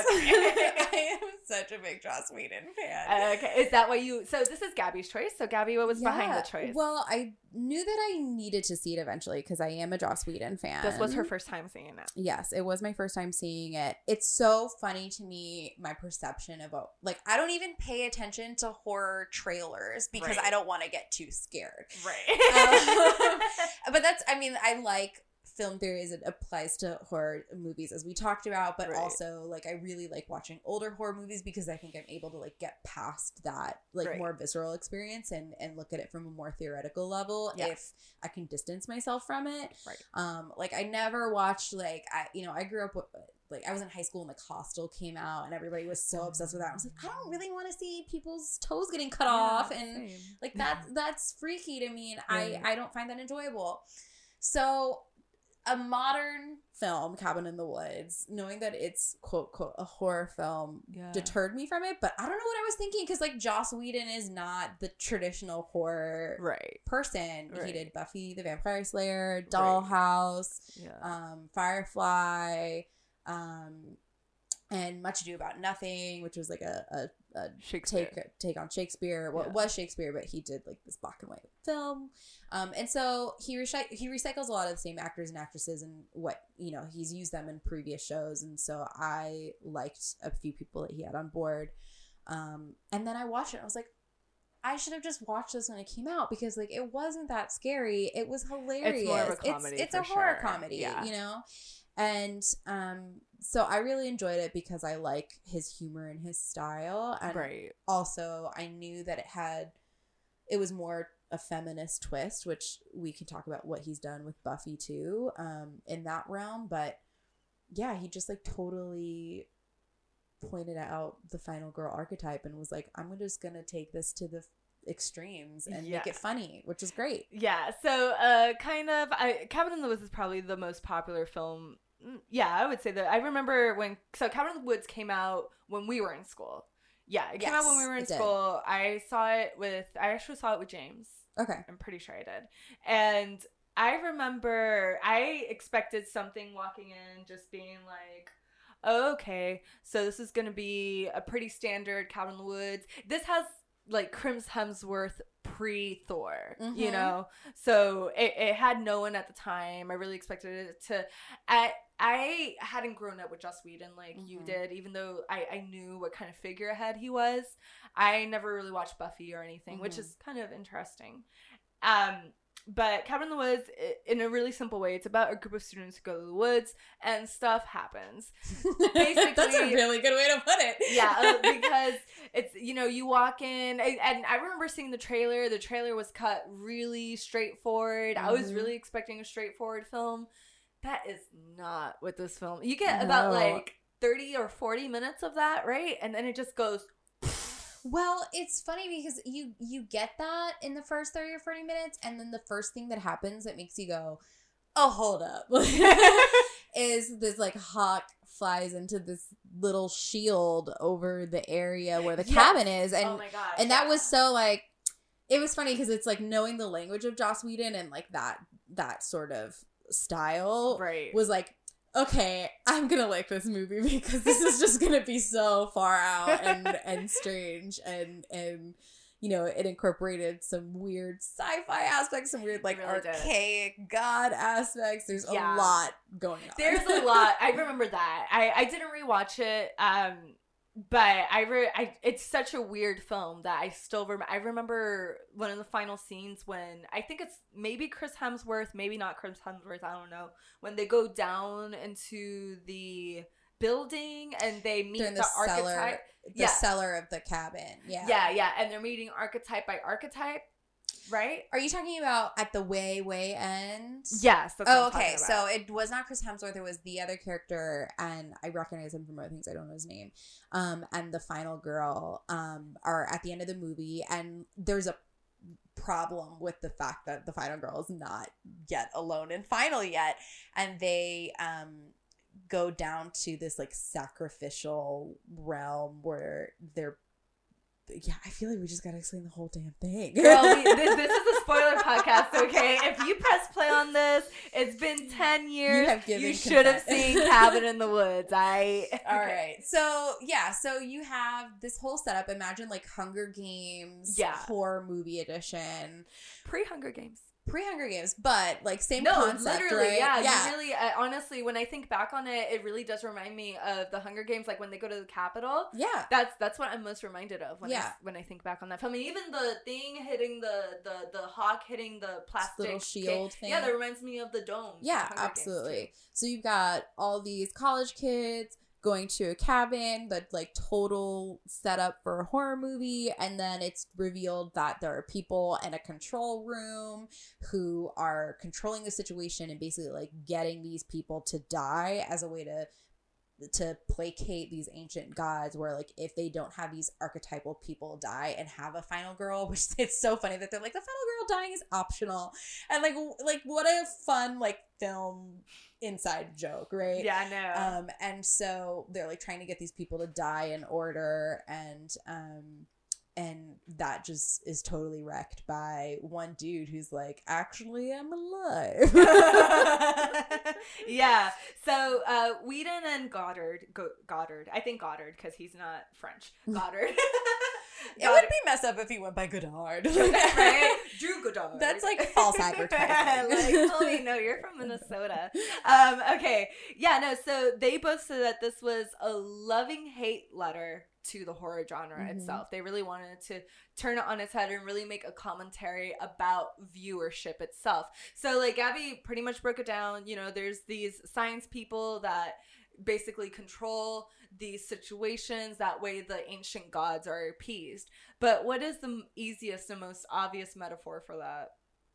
I am such a big Joss Whedon fan. Okay, is that why you? So this is Gabby's choice. So Gabby, what was behind Yeah. the choice? Well, I knew that I needed to see it eventually because I am a Joss Whedon fan. This was her first time seeing it. Yes, it was my first time seeing it. It's so funny to me, my perception of, like, I don't even pay attention to horror trailers because Right. I don't want to get too scared. Right. Um, but that's, I mean, I like film theory as it applies to horror movies, as we talked about, but Right. also, like, I really like watching older horror movies because I think I'm able to, like, get past that, like, Right. more visceral experience and, and look at it from a more theoretical level Yeah. if I can distance myself from it. Right. Um, like, I never watched, like, I, you know, I grew up with, like, I was in high school and, like, Hostel came out and everybody was so obsessed with that. I was like, I don't really want to see people's toes getting cut Yeah, off. And, same. like, that, that's freaky to me. And Right. I, I don't find that enjoyable. So, a modern film, Cabin in the Woods, knowing that it's, quote, quote, a horror film, Yeah. deterred me from it. But I don't know what I was thinking because, like, Joss Whedon is not the traditional horror Right. person. Right. He did Buffy the Vampire Slayer, Dollhouse, Yeah. um, Firefly, um, and Much Ado About Nothing, which was like a, a, a Shakespeare. take take on Shakespeare. Well, Yeah. it was Shakespeare, but he did like this black and white film. Um, and so he recy- he recycles a lot of the same actors and actresses, and what you know he's used them in previous shows. And so I liked a few people that he had on board. Um, and then I watched it. And I was like, I should have just watched this when it came out because like it wasn't that scary. It was hilarious. It's more of a comedy It's, it's for a horror sure. comedy, Yeah. you know. And um, so I really enjoyed it because I like his humor and his style. And Right. also, I knew that it had, it was more a feminist twist, which we can talk about what he's done with Buffy too, um, in that realm. But yeah, he just like totally pointed out the final girl archetype and was like, I'm just gonna take this to the extremes and Yeah. make it funny, which is great. Yeah, so uh, kind of, I, Cabin in the Woods is probably the most popular film. Mm, Yeah, I would say that. I remember when, so Cabin in the Woods came out when we were in school. Yeah, it came out when we Yes, were in it did. school. I saw it with, I actually saw it with James. Okay. I'm pretty sure I did. And I remember I expected something walking in just being like, oh, okay, so this is going to be a pretty standard Cabin in the Woods. This has like Chris Hemsworth pre-Thor, you Mhm. know? So it, it had no one at the time. I really expected it to... I I hadn't grown up with Joss Whedon like you Mhm. did, even though I, I knew what kind of figurehead he was. I never really watched Buffy or anything, which Mhm. is kind of interesting. Um, but Cabin in the Woods, i- in a really simple way, it's about a group of students who go to the woods and stuff happens. Basically, That's a really good way to put it. yeah, uh, because it's, you know, you walk in, and, and I remember seeing the trailer. The trailer was cut really straightforward. I was Mhm. really expecting a straightforward film. That is not what this film. You get about No. like thirty or forty minutes of that, right? And then it just goes. Well, it's funny because you you get that in the first thirty or forty minutes, and then the first thing that happens that makes you go, oh, hold up, is this like hawk flies into this little shield over the area where the Yes. cabin is. And, Oh my gosh, and that yeah. was so like, it was funny because it's like knowing the language of Joss Whedon and like that, that sort of style Right. was like, okay, I'm gonna like this movie because this is just gonna be so far out and and strange and and you know, it incorporated some weird sci-fi aspects, some weird like really archaic did. god aspects. There's Yeah. a lot going on. There's a lot. I remember that. I, I didn't rewatch it, um, but I, re- I it's such a weird film that I still remember. I remember one of the final scenes when I think it's maybe Chris Hemsworth, maybe not Chris Hemsworth, I don't know, when they go down into the building and they meet They're in the, the archetype. cellar, the yeah. cellar of the cabin. Yeah. Yeah, yeah. And they're meeting archetype by archetype, right? Are you talking about at the way, way end? Yes. That's oh, what I'm okay. talking So about. it was not Chris Hemsworth. It was the other character, and I recognize him from other things. I don't know his name. Um, and the final girl um, are at the end of the movie, and there's a problem with the fact that the final girl is not yet alone and final yet, and they um go down to this like sacrificial realm where they're yeah I feel like we just gotta explain the whole damn thing. Girl, we, this, this is a spoiler podcast, okay? If you press play on this, it's been ten years. You have given You should have consent. seen Cabin in the Woods. I All right. So, yeah. So you have this whole setup. Imagine like Hunger Games Yeah. horror movie edition. Pre-Hunger Games. Pre-Hunger Games, but like same No, concept, literally, right? yeah. yeah. You really, uh, honestly, when I think back on it, it really does remind me of the Hunger Games, like when they go to the Capitol. Yeah. That's that's what I'm most reminded of when Yeah. I, when I think back on that film. And even the thing hitting the the the hawk hitting the plastic little shield ca- thing. Yeah, that reminds me of the dome. Yeah, absolutely. So you've got all these college kids going to a cabin that's like total setup for a horror movie, and then it's revealed that there are people in a control room who are controlling the situation and basically like getting these people to die as a way to to placate these ancient gods, where like if they don't have these archetypal people die and have a final girl, which it's so funny that they're like the final girl dying is optional, and like like what a fun like film inside joke, right? Yeah, I know. Um and so they're like trying to get these people to die in order, and um and that just is totally wrecked by one dude who's like, actually, I'm alive. Yeah. So uh, Whedon and Goddard, Go- Goddard, I think Goddard because he's not French. Goddard. It would be messed up if he went by Godard. Right? Drew Goddard. That's like false advertising. Like, holy no, you're from Minnesota. Um, okay. Yeah, no, so they both said that this was a loving hate letter to the horror genre Mhm. itself. They really wanted to turn it on its head and really make a commentary about viewership itself. So like Gabby pretty much broke it down. You know, there's these science people that basically control these situations. That way the ancient gods are appeased. But what is the easiest and most obvious metaphor for that?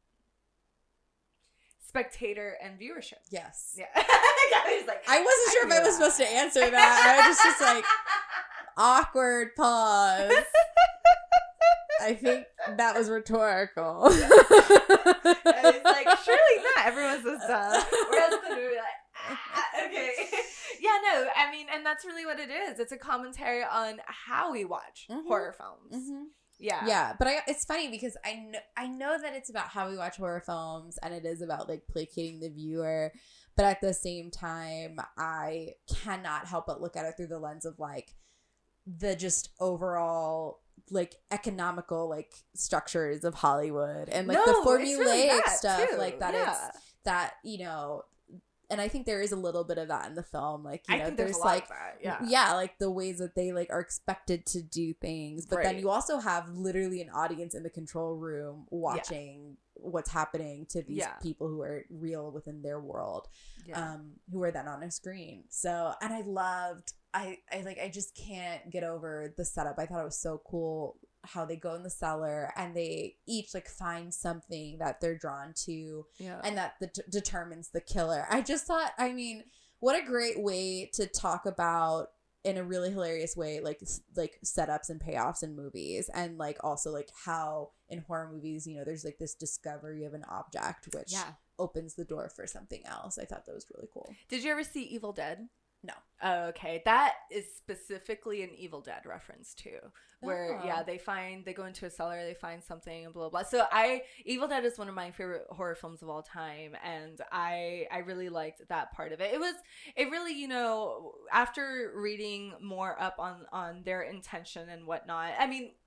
Spectator and viewership. Yes. Yeah. Gabby's like, I wasn't sure if I was supposed to answer that. I was just like, awkward pause. I think that was rhetorical. And it's like, surely not. Everyone's this dumb. Whereas the movie, like, ah, okay. Yeah, no, I mean, and that's really what it is. It's a commentary on how we watch Mhm. horror films. Mm-hmm. Yeah. Yeah, but I, it's funny because I know I know that it's about how we watch horror films, and it is about like placating the viewer, but at the same time, I cannot help but look at it through the lens of like the just overall like economical like structures of Hollywood and like No, the it's formulaic really that, stuff too. like that. Yeah. It's that, you know. And I think there is a little bit of that in the film. Like, you I know, think there's, there's a lot like, of that, yeah. yeah, like the ways that they like are expected to do things. But then Right. you also have literally an audience in the control room watching what's happening to these Yeah. people who are real within their world, Yeah. um, who are then on a screen. So, and I loved, I, I like, I just can't get over the setup. I thought it was so cool how they go in the cellar and they each like find something that they're drawn to, Yeah. and that the t- determines the killer. I just thought, I mean, what a great way to talk about in a really hilarious way, like s- like setups and payoffs in movies, and like also like how in horror movies, you know, there's like this discovery of an object which Yeah. opens the door for something else. I thought that was really cool. Did you ever see Evil Dead? No. Oh, okay. That is specifically an Evil Dead reference too. Where Oh. yeah, they find they go into a cellar, they find something and blah blah blah. So I Evil Dead is one of my favorite horror films of all time, and I I really liked that part of it. It was it really, you know, after reading more up on on their intention and whatnot. I mean,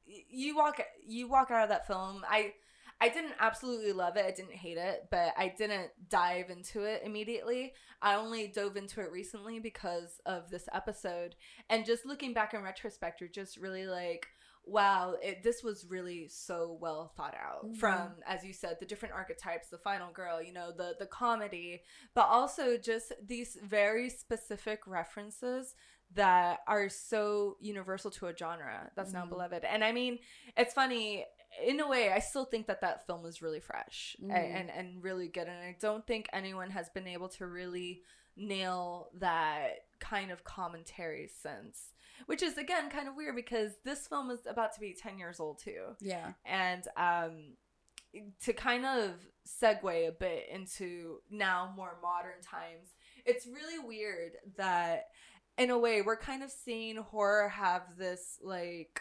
you walk you walk out of that film. I I didn't absolutely love it. I didn't hate it, but I didn't dive into it immediately. I only dove into it recently because of this episode. And just looking back in retrospect, you're just really like, wow, it, this was really so well thought out. Mm-hmm. From, as you said, the different archetypes, the final girl, you know, the, the comedy, but also just these very specific references that are so universal to a genre that's mm-hmm. now beloved. And I mean, it's funny, in a way, I still think that that film is really fresh mm-hmm. and, and, and really good. And I don't think anyone has been able to really nail that kind of commentary since, which is, again, kind of weird because this film is about to be ten years old, too. Yeah. And um, to kind of segue a bit into now more modern times, it's really weird that, in a way, we're kind of seeing horror have this, like,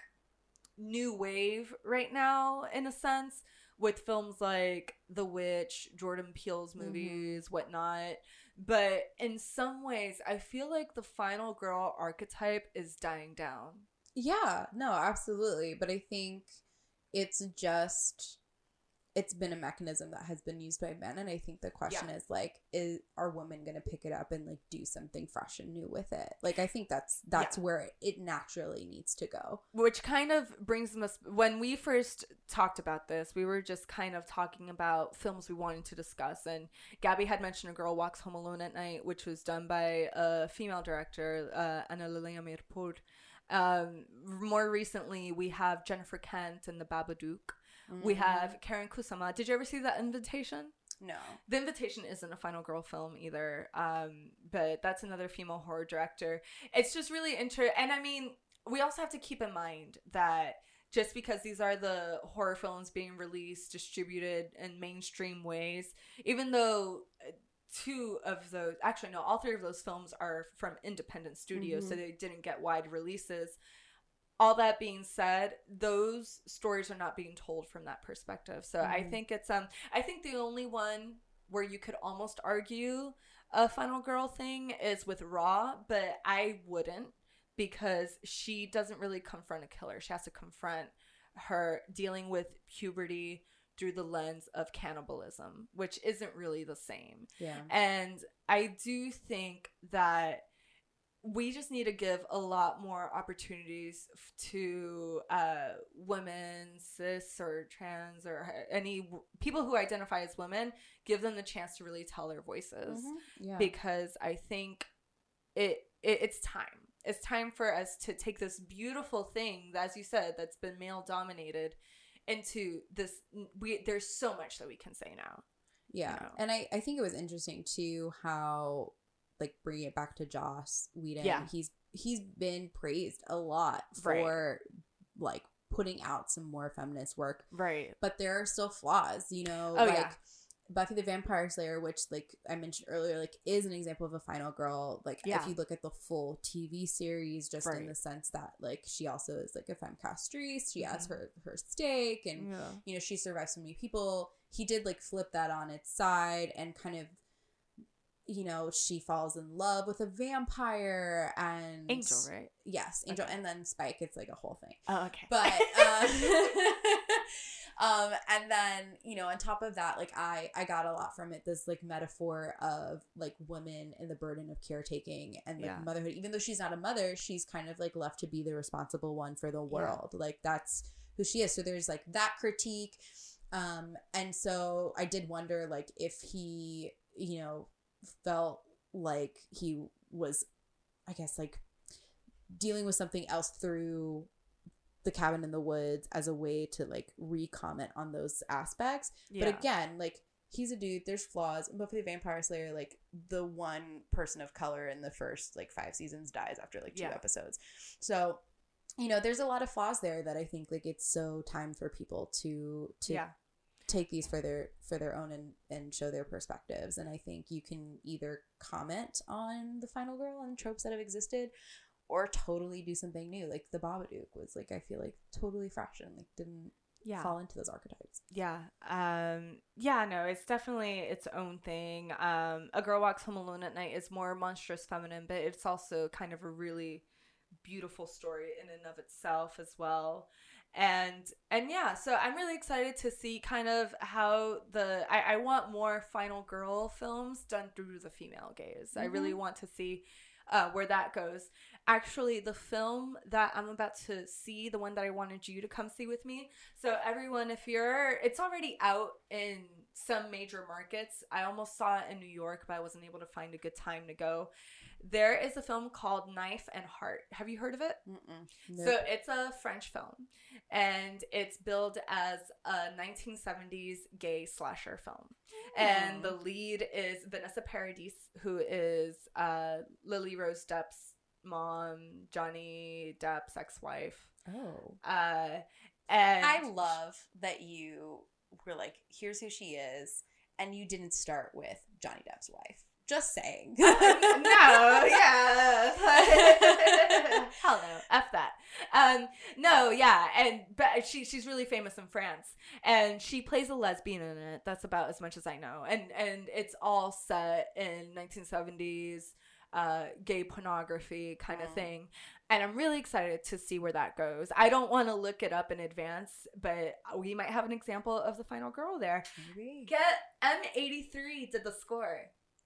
new wave right now, in a sense, with films like The Witch, Jordan Peele's movies, mm-hmm. whatnot. But in some ways, I feel like the final girl archetype is dying down. Yeah, no, absolutely. But I think it's just, it's been a mechanism that has been used by men. And I think the question yeah. is like, is are women going to pick it up and like do something fresh and new with it? Like, I think that's, that's yeah. where it naturally needs to go. Which kind of brings us, when we first talked about this, we were just kind of talking about films we wanted to discuss. And Gabby had mentioned A Girl Walks Home Alone at Night, which was done by a female director, uh, Anna Lilia Mirpour. Um, more recently, we have Jennifer Kent and The Babadook. Mm-hmm. We have Karen Kusama. Did you ever see that Invitation? No. The Invitation isn't a final girl film either, um, but that's another female horror director. It's just really interesting. And I mean, we also have to keep in mind that just because these are the horror films being released, distributed in mainstream ways, even though two of those, actually no, all three of those films are from independent studios, mm-hmm. so they didn't get wide releases. All that being said, those stories are not being told from that perspective. So mm-hmm. I think it's um I think the only one where you could almost argue a final girl thing is with Raw, but I wouldn't, because she doesn't really confront a killer. She has to confront her dealing with puberty through the lens of cannibalism, which isn't really the same. Yeah. And I do think that we just need to give a lot more opportunities to uh, women, cis or trans, or any w- people who identify as women. Give them the chance to really tell their voices, mm-hmm. yeah. because I think it, it it's time. It's time for us to take this beautiful thing, as you said, that's been male dominated, into this. We there's so much that we can say now. Yeah, you know? And I I think it was interesting too how, like, bringing it back to Joss Whedon, yeah. he's he's been praised a lot for right. like putting out some more feminist work, right? But there are still flaws, you know. Oh like yeah. Buffy the Vampire Slayer, which, like I mentioned earlier, like is an example of a final girl. Like yeah. if you look at the full T V series, just right. in the sense that like she also is like a femme castrice, she has mm-hmm. her her stake, and yeah. you know she survives so many people. He did like flip that on its side and kind of, you know, she falls in love with a vampire and Angel, right? Yes, Angel, okay. And then Spike. It's like a whole thing. Oh, okay. But um, um, and then you know, on top of that, like I, I got a lot from it. This like metaphor of like women and the burden of caretaking and like yeah. motherhood. Even though she's not a mother, she's kind of like left to be the responsible one for the world. Yeah. Like that's who she is. So there's like that critique. Um, and so I did wonder like if he, you know, felt like he was, I guess, like dealing with something else through The Cabin in the Woods as a way to like re-comment on those aspects. Yeah. But again, like he's a dude, there's flaws. And Buffy the Vampire Slayer, like the one person of color in the first like five seasons dies after like two yeah. episodes. So, you know, there's a lot of flaws there that I think like it's so time for people to to yeah. take these for their for their own and and show their perspectives. And I think you can either comment on the final girl and tropes that have existed, or totally do something new. Like The Babadook was like, I feel like totally fresh and like didn't yeah. fall into those archetypes. Yeah. Um yeah, no, it's definitely its own thing. Um A Girl Walks Home Alone at Night is more monstrous feminine, but it's also kind of a really beautiful story in and of itself as well. And and yeah, so I'm really excited to see kind of how the I, I want more final girl films done through the female gaze. Mm-hmm. I really want to see uh, where that goes. Actually, the film that I'm about to see, the one that I wanted you to come see with me. So everyone, if you're, it's already out in some major markets. I almost saw it in New York, but I wasn't able to find a good time to go. There is a film called Knife and Heart. Have you heard of it? Mm-mm. Nope. So it's a French film, and it's billed as a nineteen seventies gay slasher film. Mm. And the lead is Vanessa Paradis, who is uh, Lily Rose Depp's mom, Johnny Depp's ex-wife. Oh. Uh, and I love that you were like, here's who she is, and you didn't start with Johnny Depp's wife. Just saying. uh, no, yeah. Hell no. F that. Um, no, yeah. And but she she's really famous in France. And she plays a lesbian in it. That's about as much as I know. And and it's all set in nineteen seventies uh, gay pornography kind of mm. thing. And I'm really excited to see where that goes. I don't want to look it up in advance, but we might have an example of the final girl there. Maybe. Get M eighty-three did the score.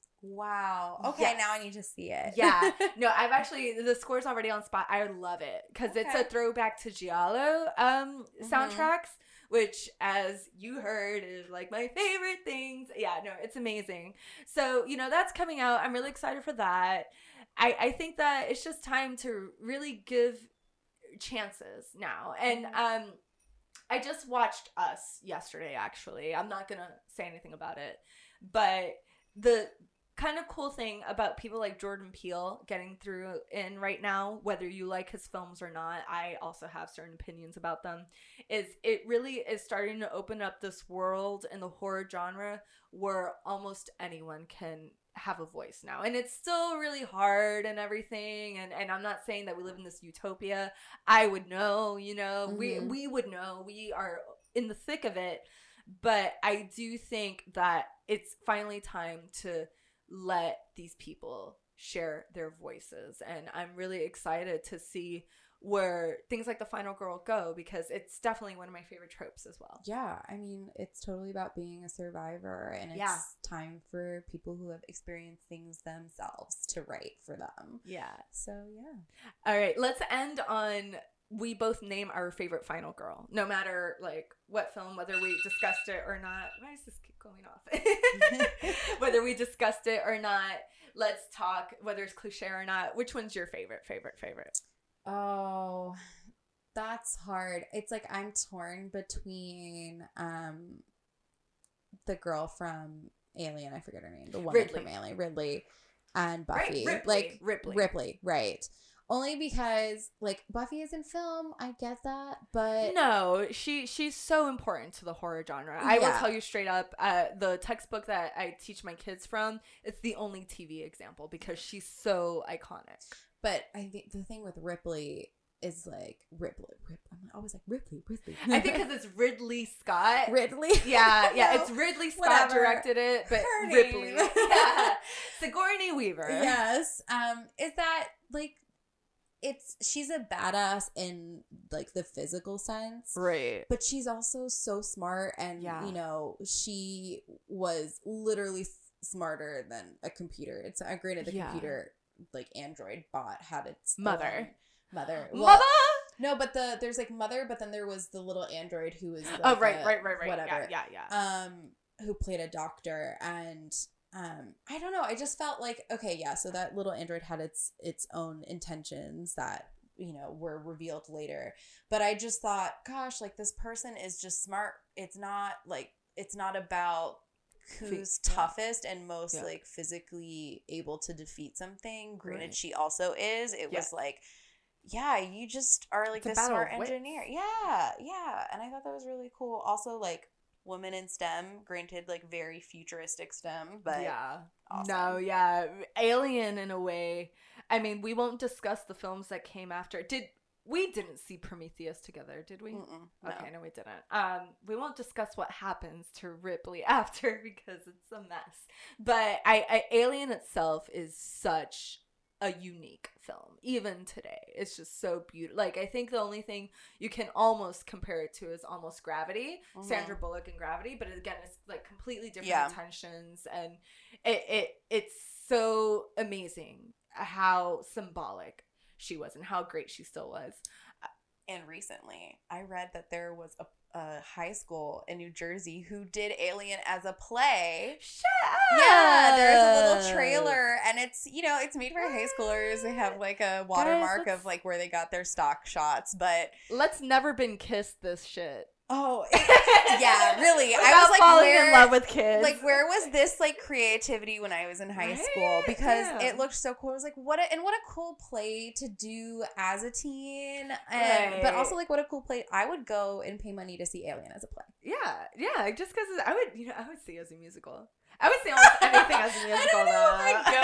Wow. Okay, yes. Now I need to see it. Yeah. No, I've actually, the score's already on spot. I love it because okay. it's a throwback to Giallo um, mm-hmm. soundtracks, which, as you heard, is like my favorite things. Yeah, no, it's amazing. So, you know, that's coming out. I'm really excited for that. I, I think that it's just time to really give chances now. And um, I just watched Us yesterday, actually. I'm not going to say anything about it. But the kind of cool thing about people like Jordan Peele getting through in right now, whether you like his films or not, I also have certain opinions about them, is it really is starting to open up this world in the horror genre where almost anyone can have a voice now. And it's still really hard and everything, and, and I'm not saying that we live in this utopia. I would know, you know, mm-hmm. we, we would know. We are in the thick of it. But I do think that it's finally time to let these people share their voices. And I'm really excited to see where things like The Final Girl go, because it's definitely one of my favorite tropes as well. Yeah, I mean, it's totally about being a survivor, and it's yeah. time for people who have experienced things themselves to write for them. Yeah. So, yeah. All right, let's end on... we both name our favorite final girl, no matter like what film, whether we discussed it or not. Why does this keep going off? Whether we discussed it or not, let's talk whether it's cliche or not. Which one's your favorite, favorite, favorite? Oh, that's hard. It's like I'm torn between um the girl from Alien, I forget her name, the woman Ridley. from Alien, Ridley, and Buffy. Right, Ripley. Like Ripley. Ripley, right. Only because, like, Buffy is in film. I get that, but... No, she she's so important to the horror genre. I Yeah. will tell you straight up, uh, the textbook that I teach my kids from, it's the only T V example because she's so iconic. But I think the thing with Ripley is, like, Ripley. Rip, I'm always like, Ripley, Ripley. I think because it's Ridley Scott. Ridley? Yeah, yeah. No, it's Ridley Scott whatever. directed it, but Her Ripley. name. Yeah. Sigourney Weaver. Yes. Um, is that, like... It's she's a badass in like the physical sense, right? But she's also so smart, and yeah. you know, she was literally s- smarter than a computer. It's uh, granted the yeah. computer like Android bot had its mother, own mother, well, mother. No, but the there's like mother, but then there was the little android who was like oh right, a, right, right, right, whatever, yeah, yeah, yeah. Um, who played a doctor and. Um, I don't know. I just felt like, okay, yeah, so that little android had its its own intentions that, you know, were revealed later. But I just thought, gosh, like this person is just smart. It's not like, it's not about who's yeah. toughest and most yeah. like physically able to defeat something. Granted, right. she also is. It yeah. was like, yeah, you just are like it's this smart of engineer. Yeah, yeah. And I thought that was really cool. Also, like, women in STEM, granted, like very futuristic STEM, but yeah, awesome. No, yeah, Alien in a way. I mean, we won't discuss the films that came after. Did we didn't see Prometheus together? Did we? Mm-mm, okay, no. no, we didn't. Um, we won't discuss what happens to Ripley after because it's a mess. But I, I Alien itself is such a unique film. Even today, it's just so beautiful. Like, I think the only thing you can almost compare it to is almost Gravity, mm-hmm. Sandra Bullock in Gravity, but again, it's like completely different yeah. intentions, and it, it it's so amazing how symbolic she was and how great she still was. And recently, I read that there was a, a high school in New Jersey who did Alien as a play. Shut up! Yeah, there's a little trailer, and it's, you know, it's made for high schoolers. They have like a watermark Guys, of like where they got their stock shots, but let's never been kissed this shit. Oh, it, yeah, really. I was like, falling where, in love with kids. Like, where was this like creativity when I was in high right? school? Because Damn. it looked so cool. I was like, what a, and what a cool play to do as a teen, and right. but also like what a cool play. I would go and pay money to see Alien as a play. Yeah, yeah, just because I would, you know, I would see it as a musical. I would see almost anything as a musical. I don't know if I'd go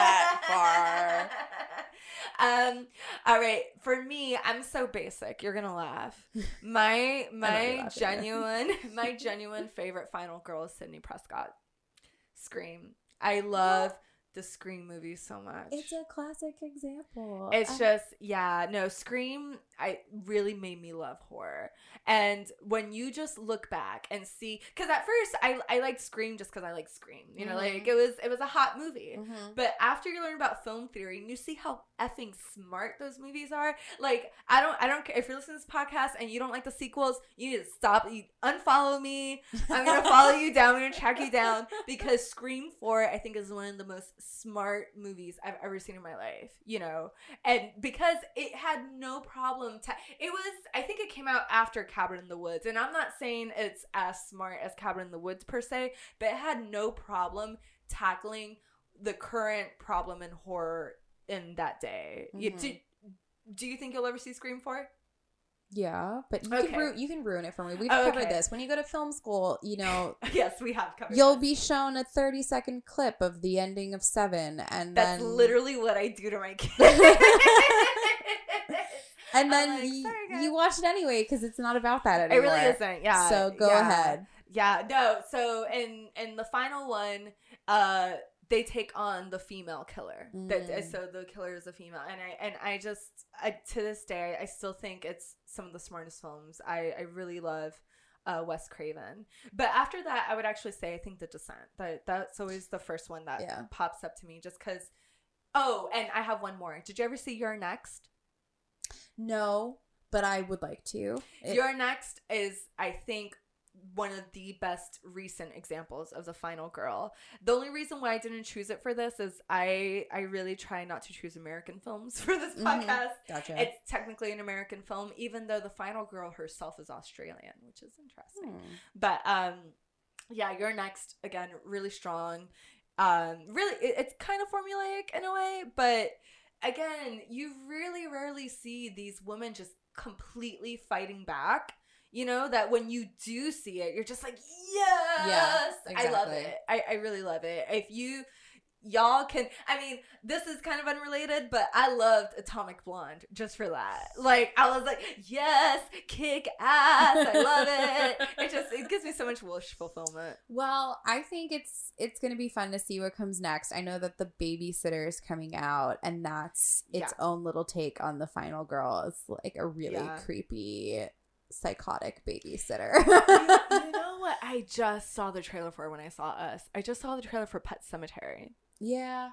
that far. Um, all right, for me, I'm so basic. You're gonna laugh. My my genuine my genuine favorite final girl is Sidney Prescott. Scream. I love the Scream movies so much. It's a classic example. It's I- just yeah, no, Scream I really made me love horror. And when you just look back and see, because at first I I liked Scream just because I like Scream, you know, mm-hmm. like it was it was a hot movie. Mm-hmm. But after you learn about film theory and you see how effing smart those movies are, like I don't I don't care if you're listening to this podcast and you don't like the sequels, you need to stop. You unfollow me. I'm gonna follow you down. I'm gonna track you down because Scream four I think is one of the most smart movies I've ever seen in my life. You know, and because it had no problem. Ta- it was I think it came out after Cabin in the Woods, and I'm not saying it's as smart as Cabin in the Woods per se, but it had no problem tackling the current problem in horror in that day. Mm-hmm. You, do, do you think you'll ever see Scream four? Yeah, but you, okay. can ru- you can ruin it for me. We've oh, covered okay. this. When you go to film school, you know... yes, we have covered You'll this. be shown a thirty-second clip of the ending of Seven, and That's then... literally what I do to my kids. And then like, y- you watch it anyway because it's not about that anymore. It really isn't. Yeah. So go yeah. ahead. Yeah. No. So in in the final one, uh, they take on the female killer. Mm. That so the killer is a female, and I and I just I, to this day I still think it's some of the smartest films. I I really love. Uh, Wes Craven. But after that, I would actually say I think The Descent. That that's always the first one that yeah. pops up to me, just because. Oh, and I have one more. Did you ever see You're Next? No, but I would like to. It- You're Next is, I think, one of the best recent examples of the final girl. The only reason why I didn't choose it for this is I I really try not to choose American films for this podcast. Mm-hmm. Gotcha. It's technically an American film, even though the final girl herself is Australian, which is interesting. Hmm. But um, yeah, You're Next, again, really strong. Um, really, it, it's kind of formulaic in a way, but again, you really rarely see these women just completely fighting back. You know, that when you do see it, you're just like, yes, yeah, exactly. I love it. I, I really love it. If you, y'all can, I mean, this is kind of unrelated, but I loved Atomic Blonde just for that. Like, I was like, yes, kick ass. I love it. It just, it gives me so much wish fulfillment. Well, I think it's, it's going to be fun to see what comes next. I know that The Babysitter is coming out, and that's its yeah. own little take on the final girl. It's like a really yeah. creepy psychotic babysitter. you, you know what I just saw the trailer for when I saw Us? I just saw the trailer for Pet Sematary. Yeah.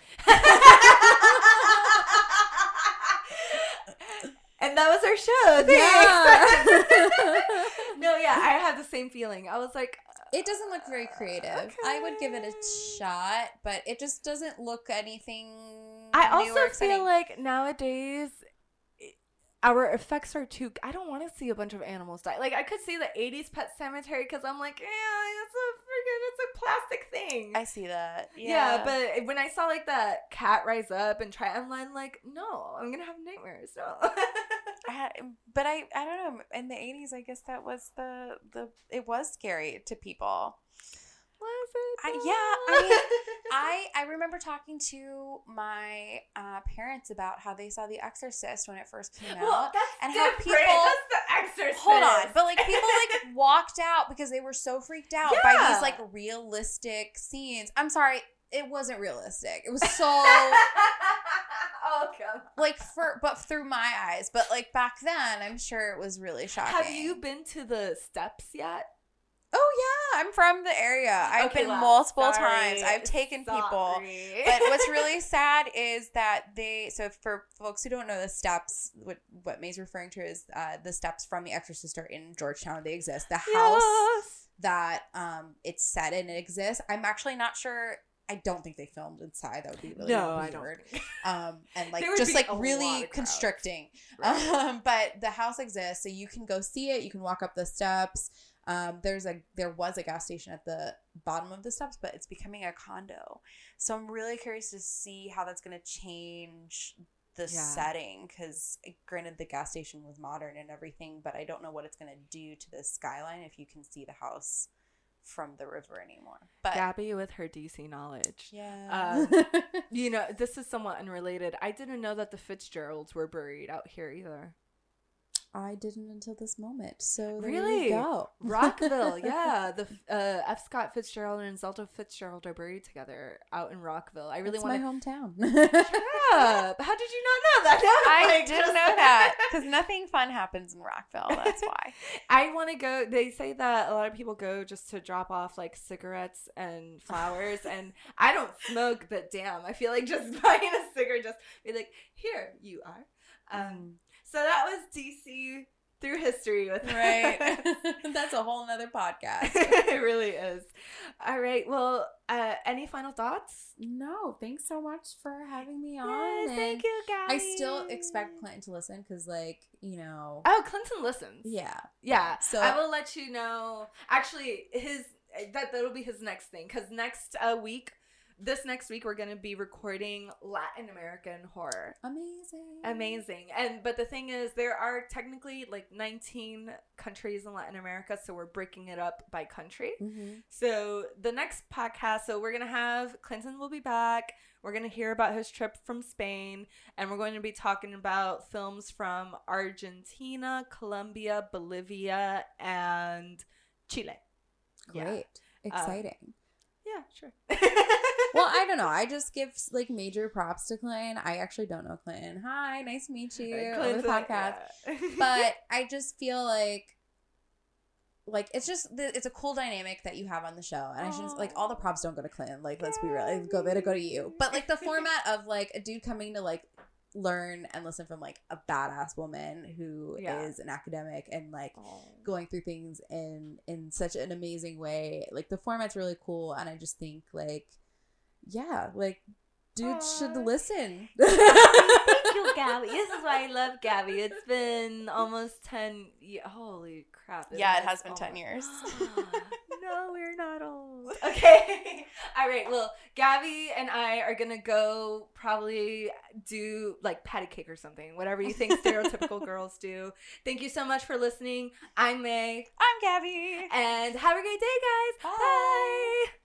And that was our show. Thanks. Yeah. No, yeah, I had the same feeling. I was like, it doesn't look very creative. Okay. I would give it a shot, but it just doesn't look anything I new also or exciting. feel like nowadays our effects are too. I don't want to see a bunch of animals die. Like, I could see the eighties Pet Sematary because I'm like, yeah, it's a freaking, it's a plastic thing. I see that. Yeah. yeah, but when I saw like that cat rise up and try, I'm like, like no, I'm gonna have nightmares. No. I, but I, I don't know. In the eighties, I guess that was the the. It was scary to people. Was it? I, yeah, I mean, I I remember talking to my uh, parents about how they saw The Exorcist when it first came well, out, that's and different. how people. That's The Exorcist. Hold on, but like people like walked out because they were so freaked out yeah. by these like realistic scenes. I'm sorry, it wasn't realistic. It was so oh come on. like for but through my eyes. But like back then, I'm sure it was really shocking. Have you been to the steps yet? Oh yeah, I'm from the area. I've Okay, been well, multiple sorry. times. I've taken Sorry. people. But what's really sad is that they. So for folks who don't know, the steps, what what May's referring to is uh, the steps from The Exorcist are in Georgetown. They exist. The house Yes. that um it's set in exists. I'm actually not sure. I don't think they filmed inside. That would be really No, I weird. don't. Um, and like There would just be like a lot really of crowds. constricting. Right. Um, but the house exists, so you can go see it. You can walk up the steps. Um, there's a there was a gas station at the bottom of the steps, but it's becoming a condo. So I'm really curious to see how that's going to change the Yeah. setting. Because granted, the gas station was modern and everything, but I don't know what it's going to do to the skyline if you can see the house from the river anymore. But Gabby with her D C knowledge. yeah, Um, you know, this is somewhat unrelated. I didn't know that the Fitzgeralds were buried out here either. I didn't until this moment. So there Really? you go. Rockville, yeah. The uh, F. Scott Fitzgerald and Zelda Fitzgerald are buried together out in Rockville. I really It's want my to. hometown. Yeah. How did you not know that? Now I'm I like, didn't just- know that because nothing fun happens in Rockville. That's why. I want to go. They say that a lot of people go just to drop off like cigarettes and flowers, and I don't smoke, but damn, I feel like just buying a cigarette, just be like, here you are. Um, so that was D C through history with Right. That's a whole nother podcast. It really is. All right. Well, uh, any final thoughts? No, thanks so much for having me on. Yes, and thank you, Gabby. I still expect Clinton to listen because, like, you know. Oh, Clinton listens. Yeah. Yeah. So I will let you know. Actually, his that that'll be his next thing because next uh, week. This next week we're gonna be recording Latin American horror. Amazing. Amazing. And but the thing is there are technically like nineteen countries in Latin America, so we're breaking it up by country. Mm-hmm. So the next podcast, so we're gonna have Clinton will be back. We're gonna hear about his trip from Spain, and we're going to be talking about films from Argentina, Colombia, Bolivia, and Chile. Great. Yeah. Exciting. Um, yeah, sure. Well, I don't know. I just give like major props to Clinton. I actually don't know Clinton. Hi, nice to meet you over the podcast. Yeah. But I just feel like, like it's just it's a cool dynamic that you have on the show, and I should like all the props don't go to Clinton. Like let's be real, they go they go to you. But like the format of like a dude coming to like learn and listen from like a badass woman who Yeah. is an academic and like Oh. going through things in in such an amazing way. Like the format's really cool, and I just think like. Yeah, like, dude should listen. Thank you, Gabby. This is why I love Gabby. It's been almost ten years. Holy crap. Yeah, it has been ten almost- years. No, we're not old. Okay. All right. Well, Gabby and I are going to go probably do like patty cake or something, whatever you think stereotypical girls do. Thank you so much for listening. I'm May. I'm Gabby. And have a great day, guys. Bye. Bye.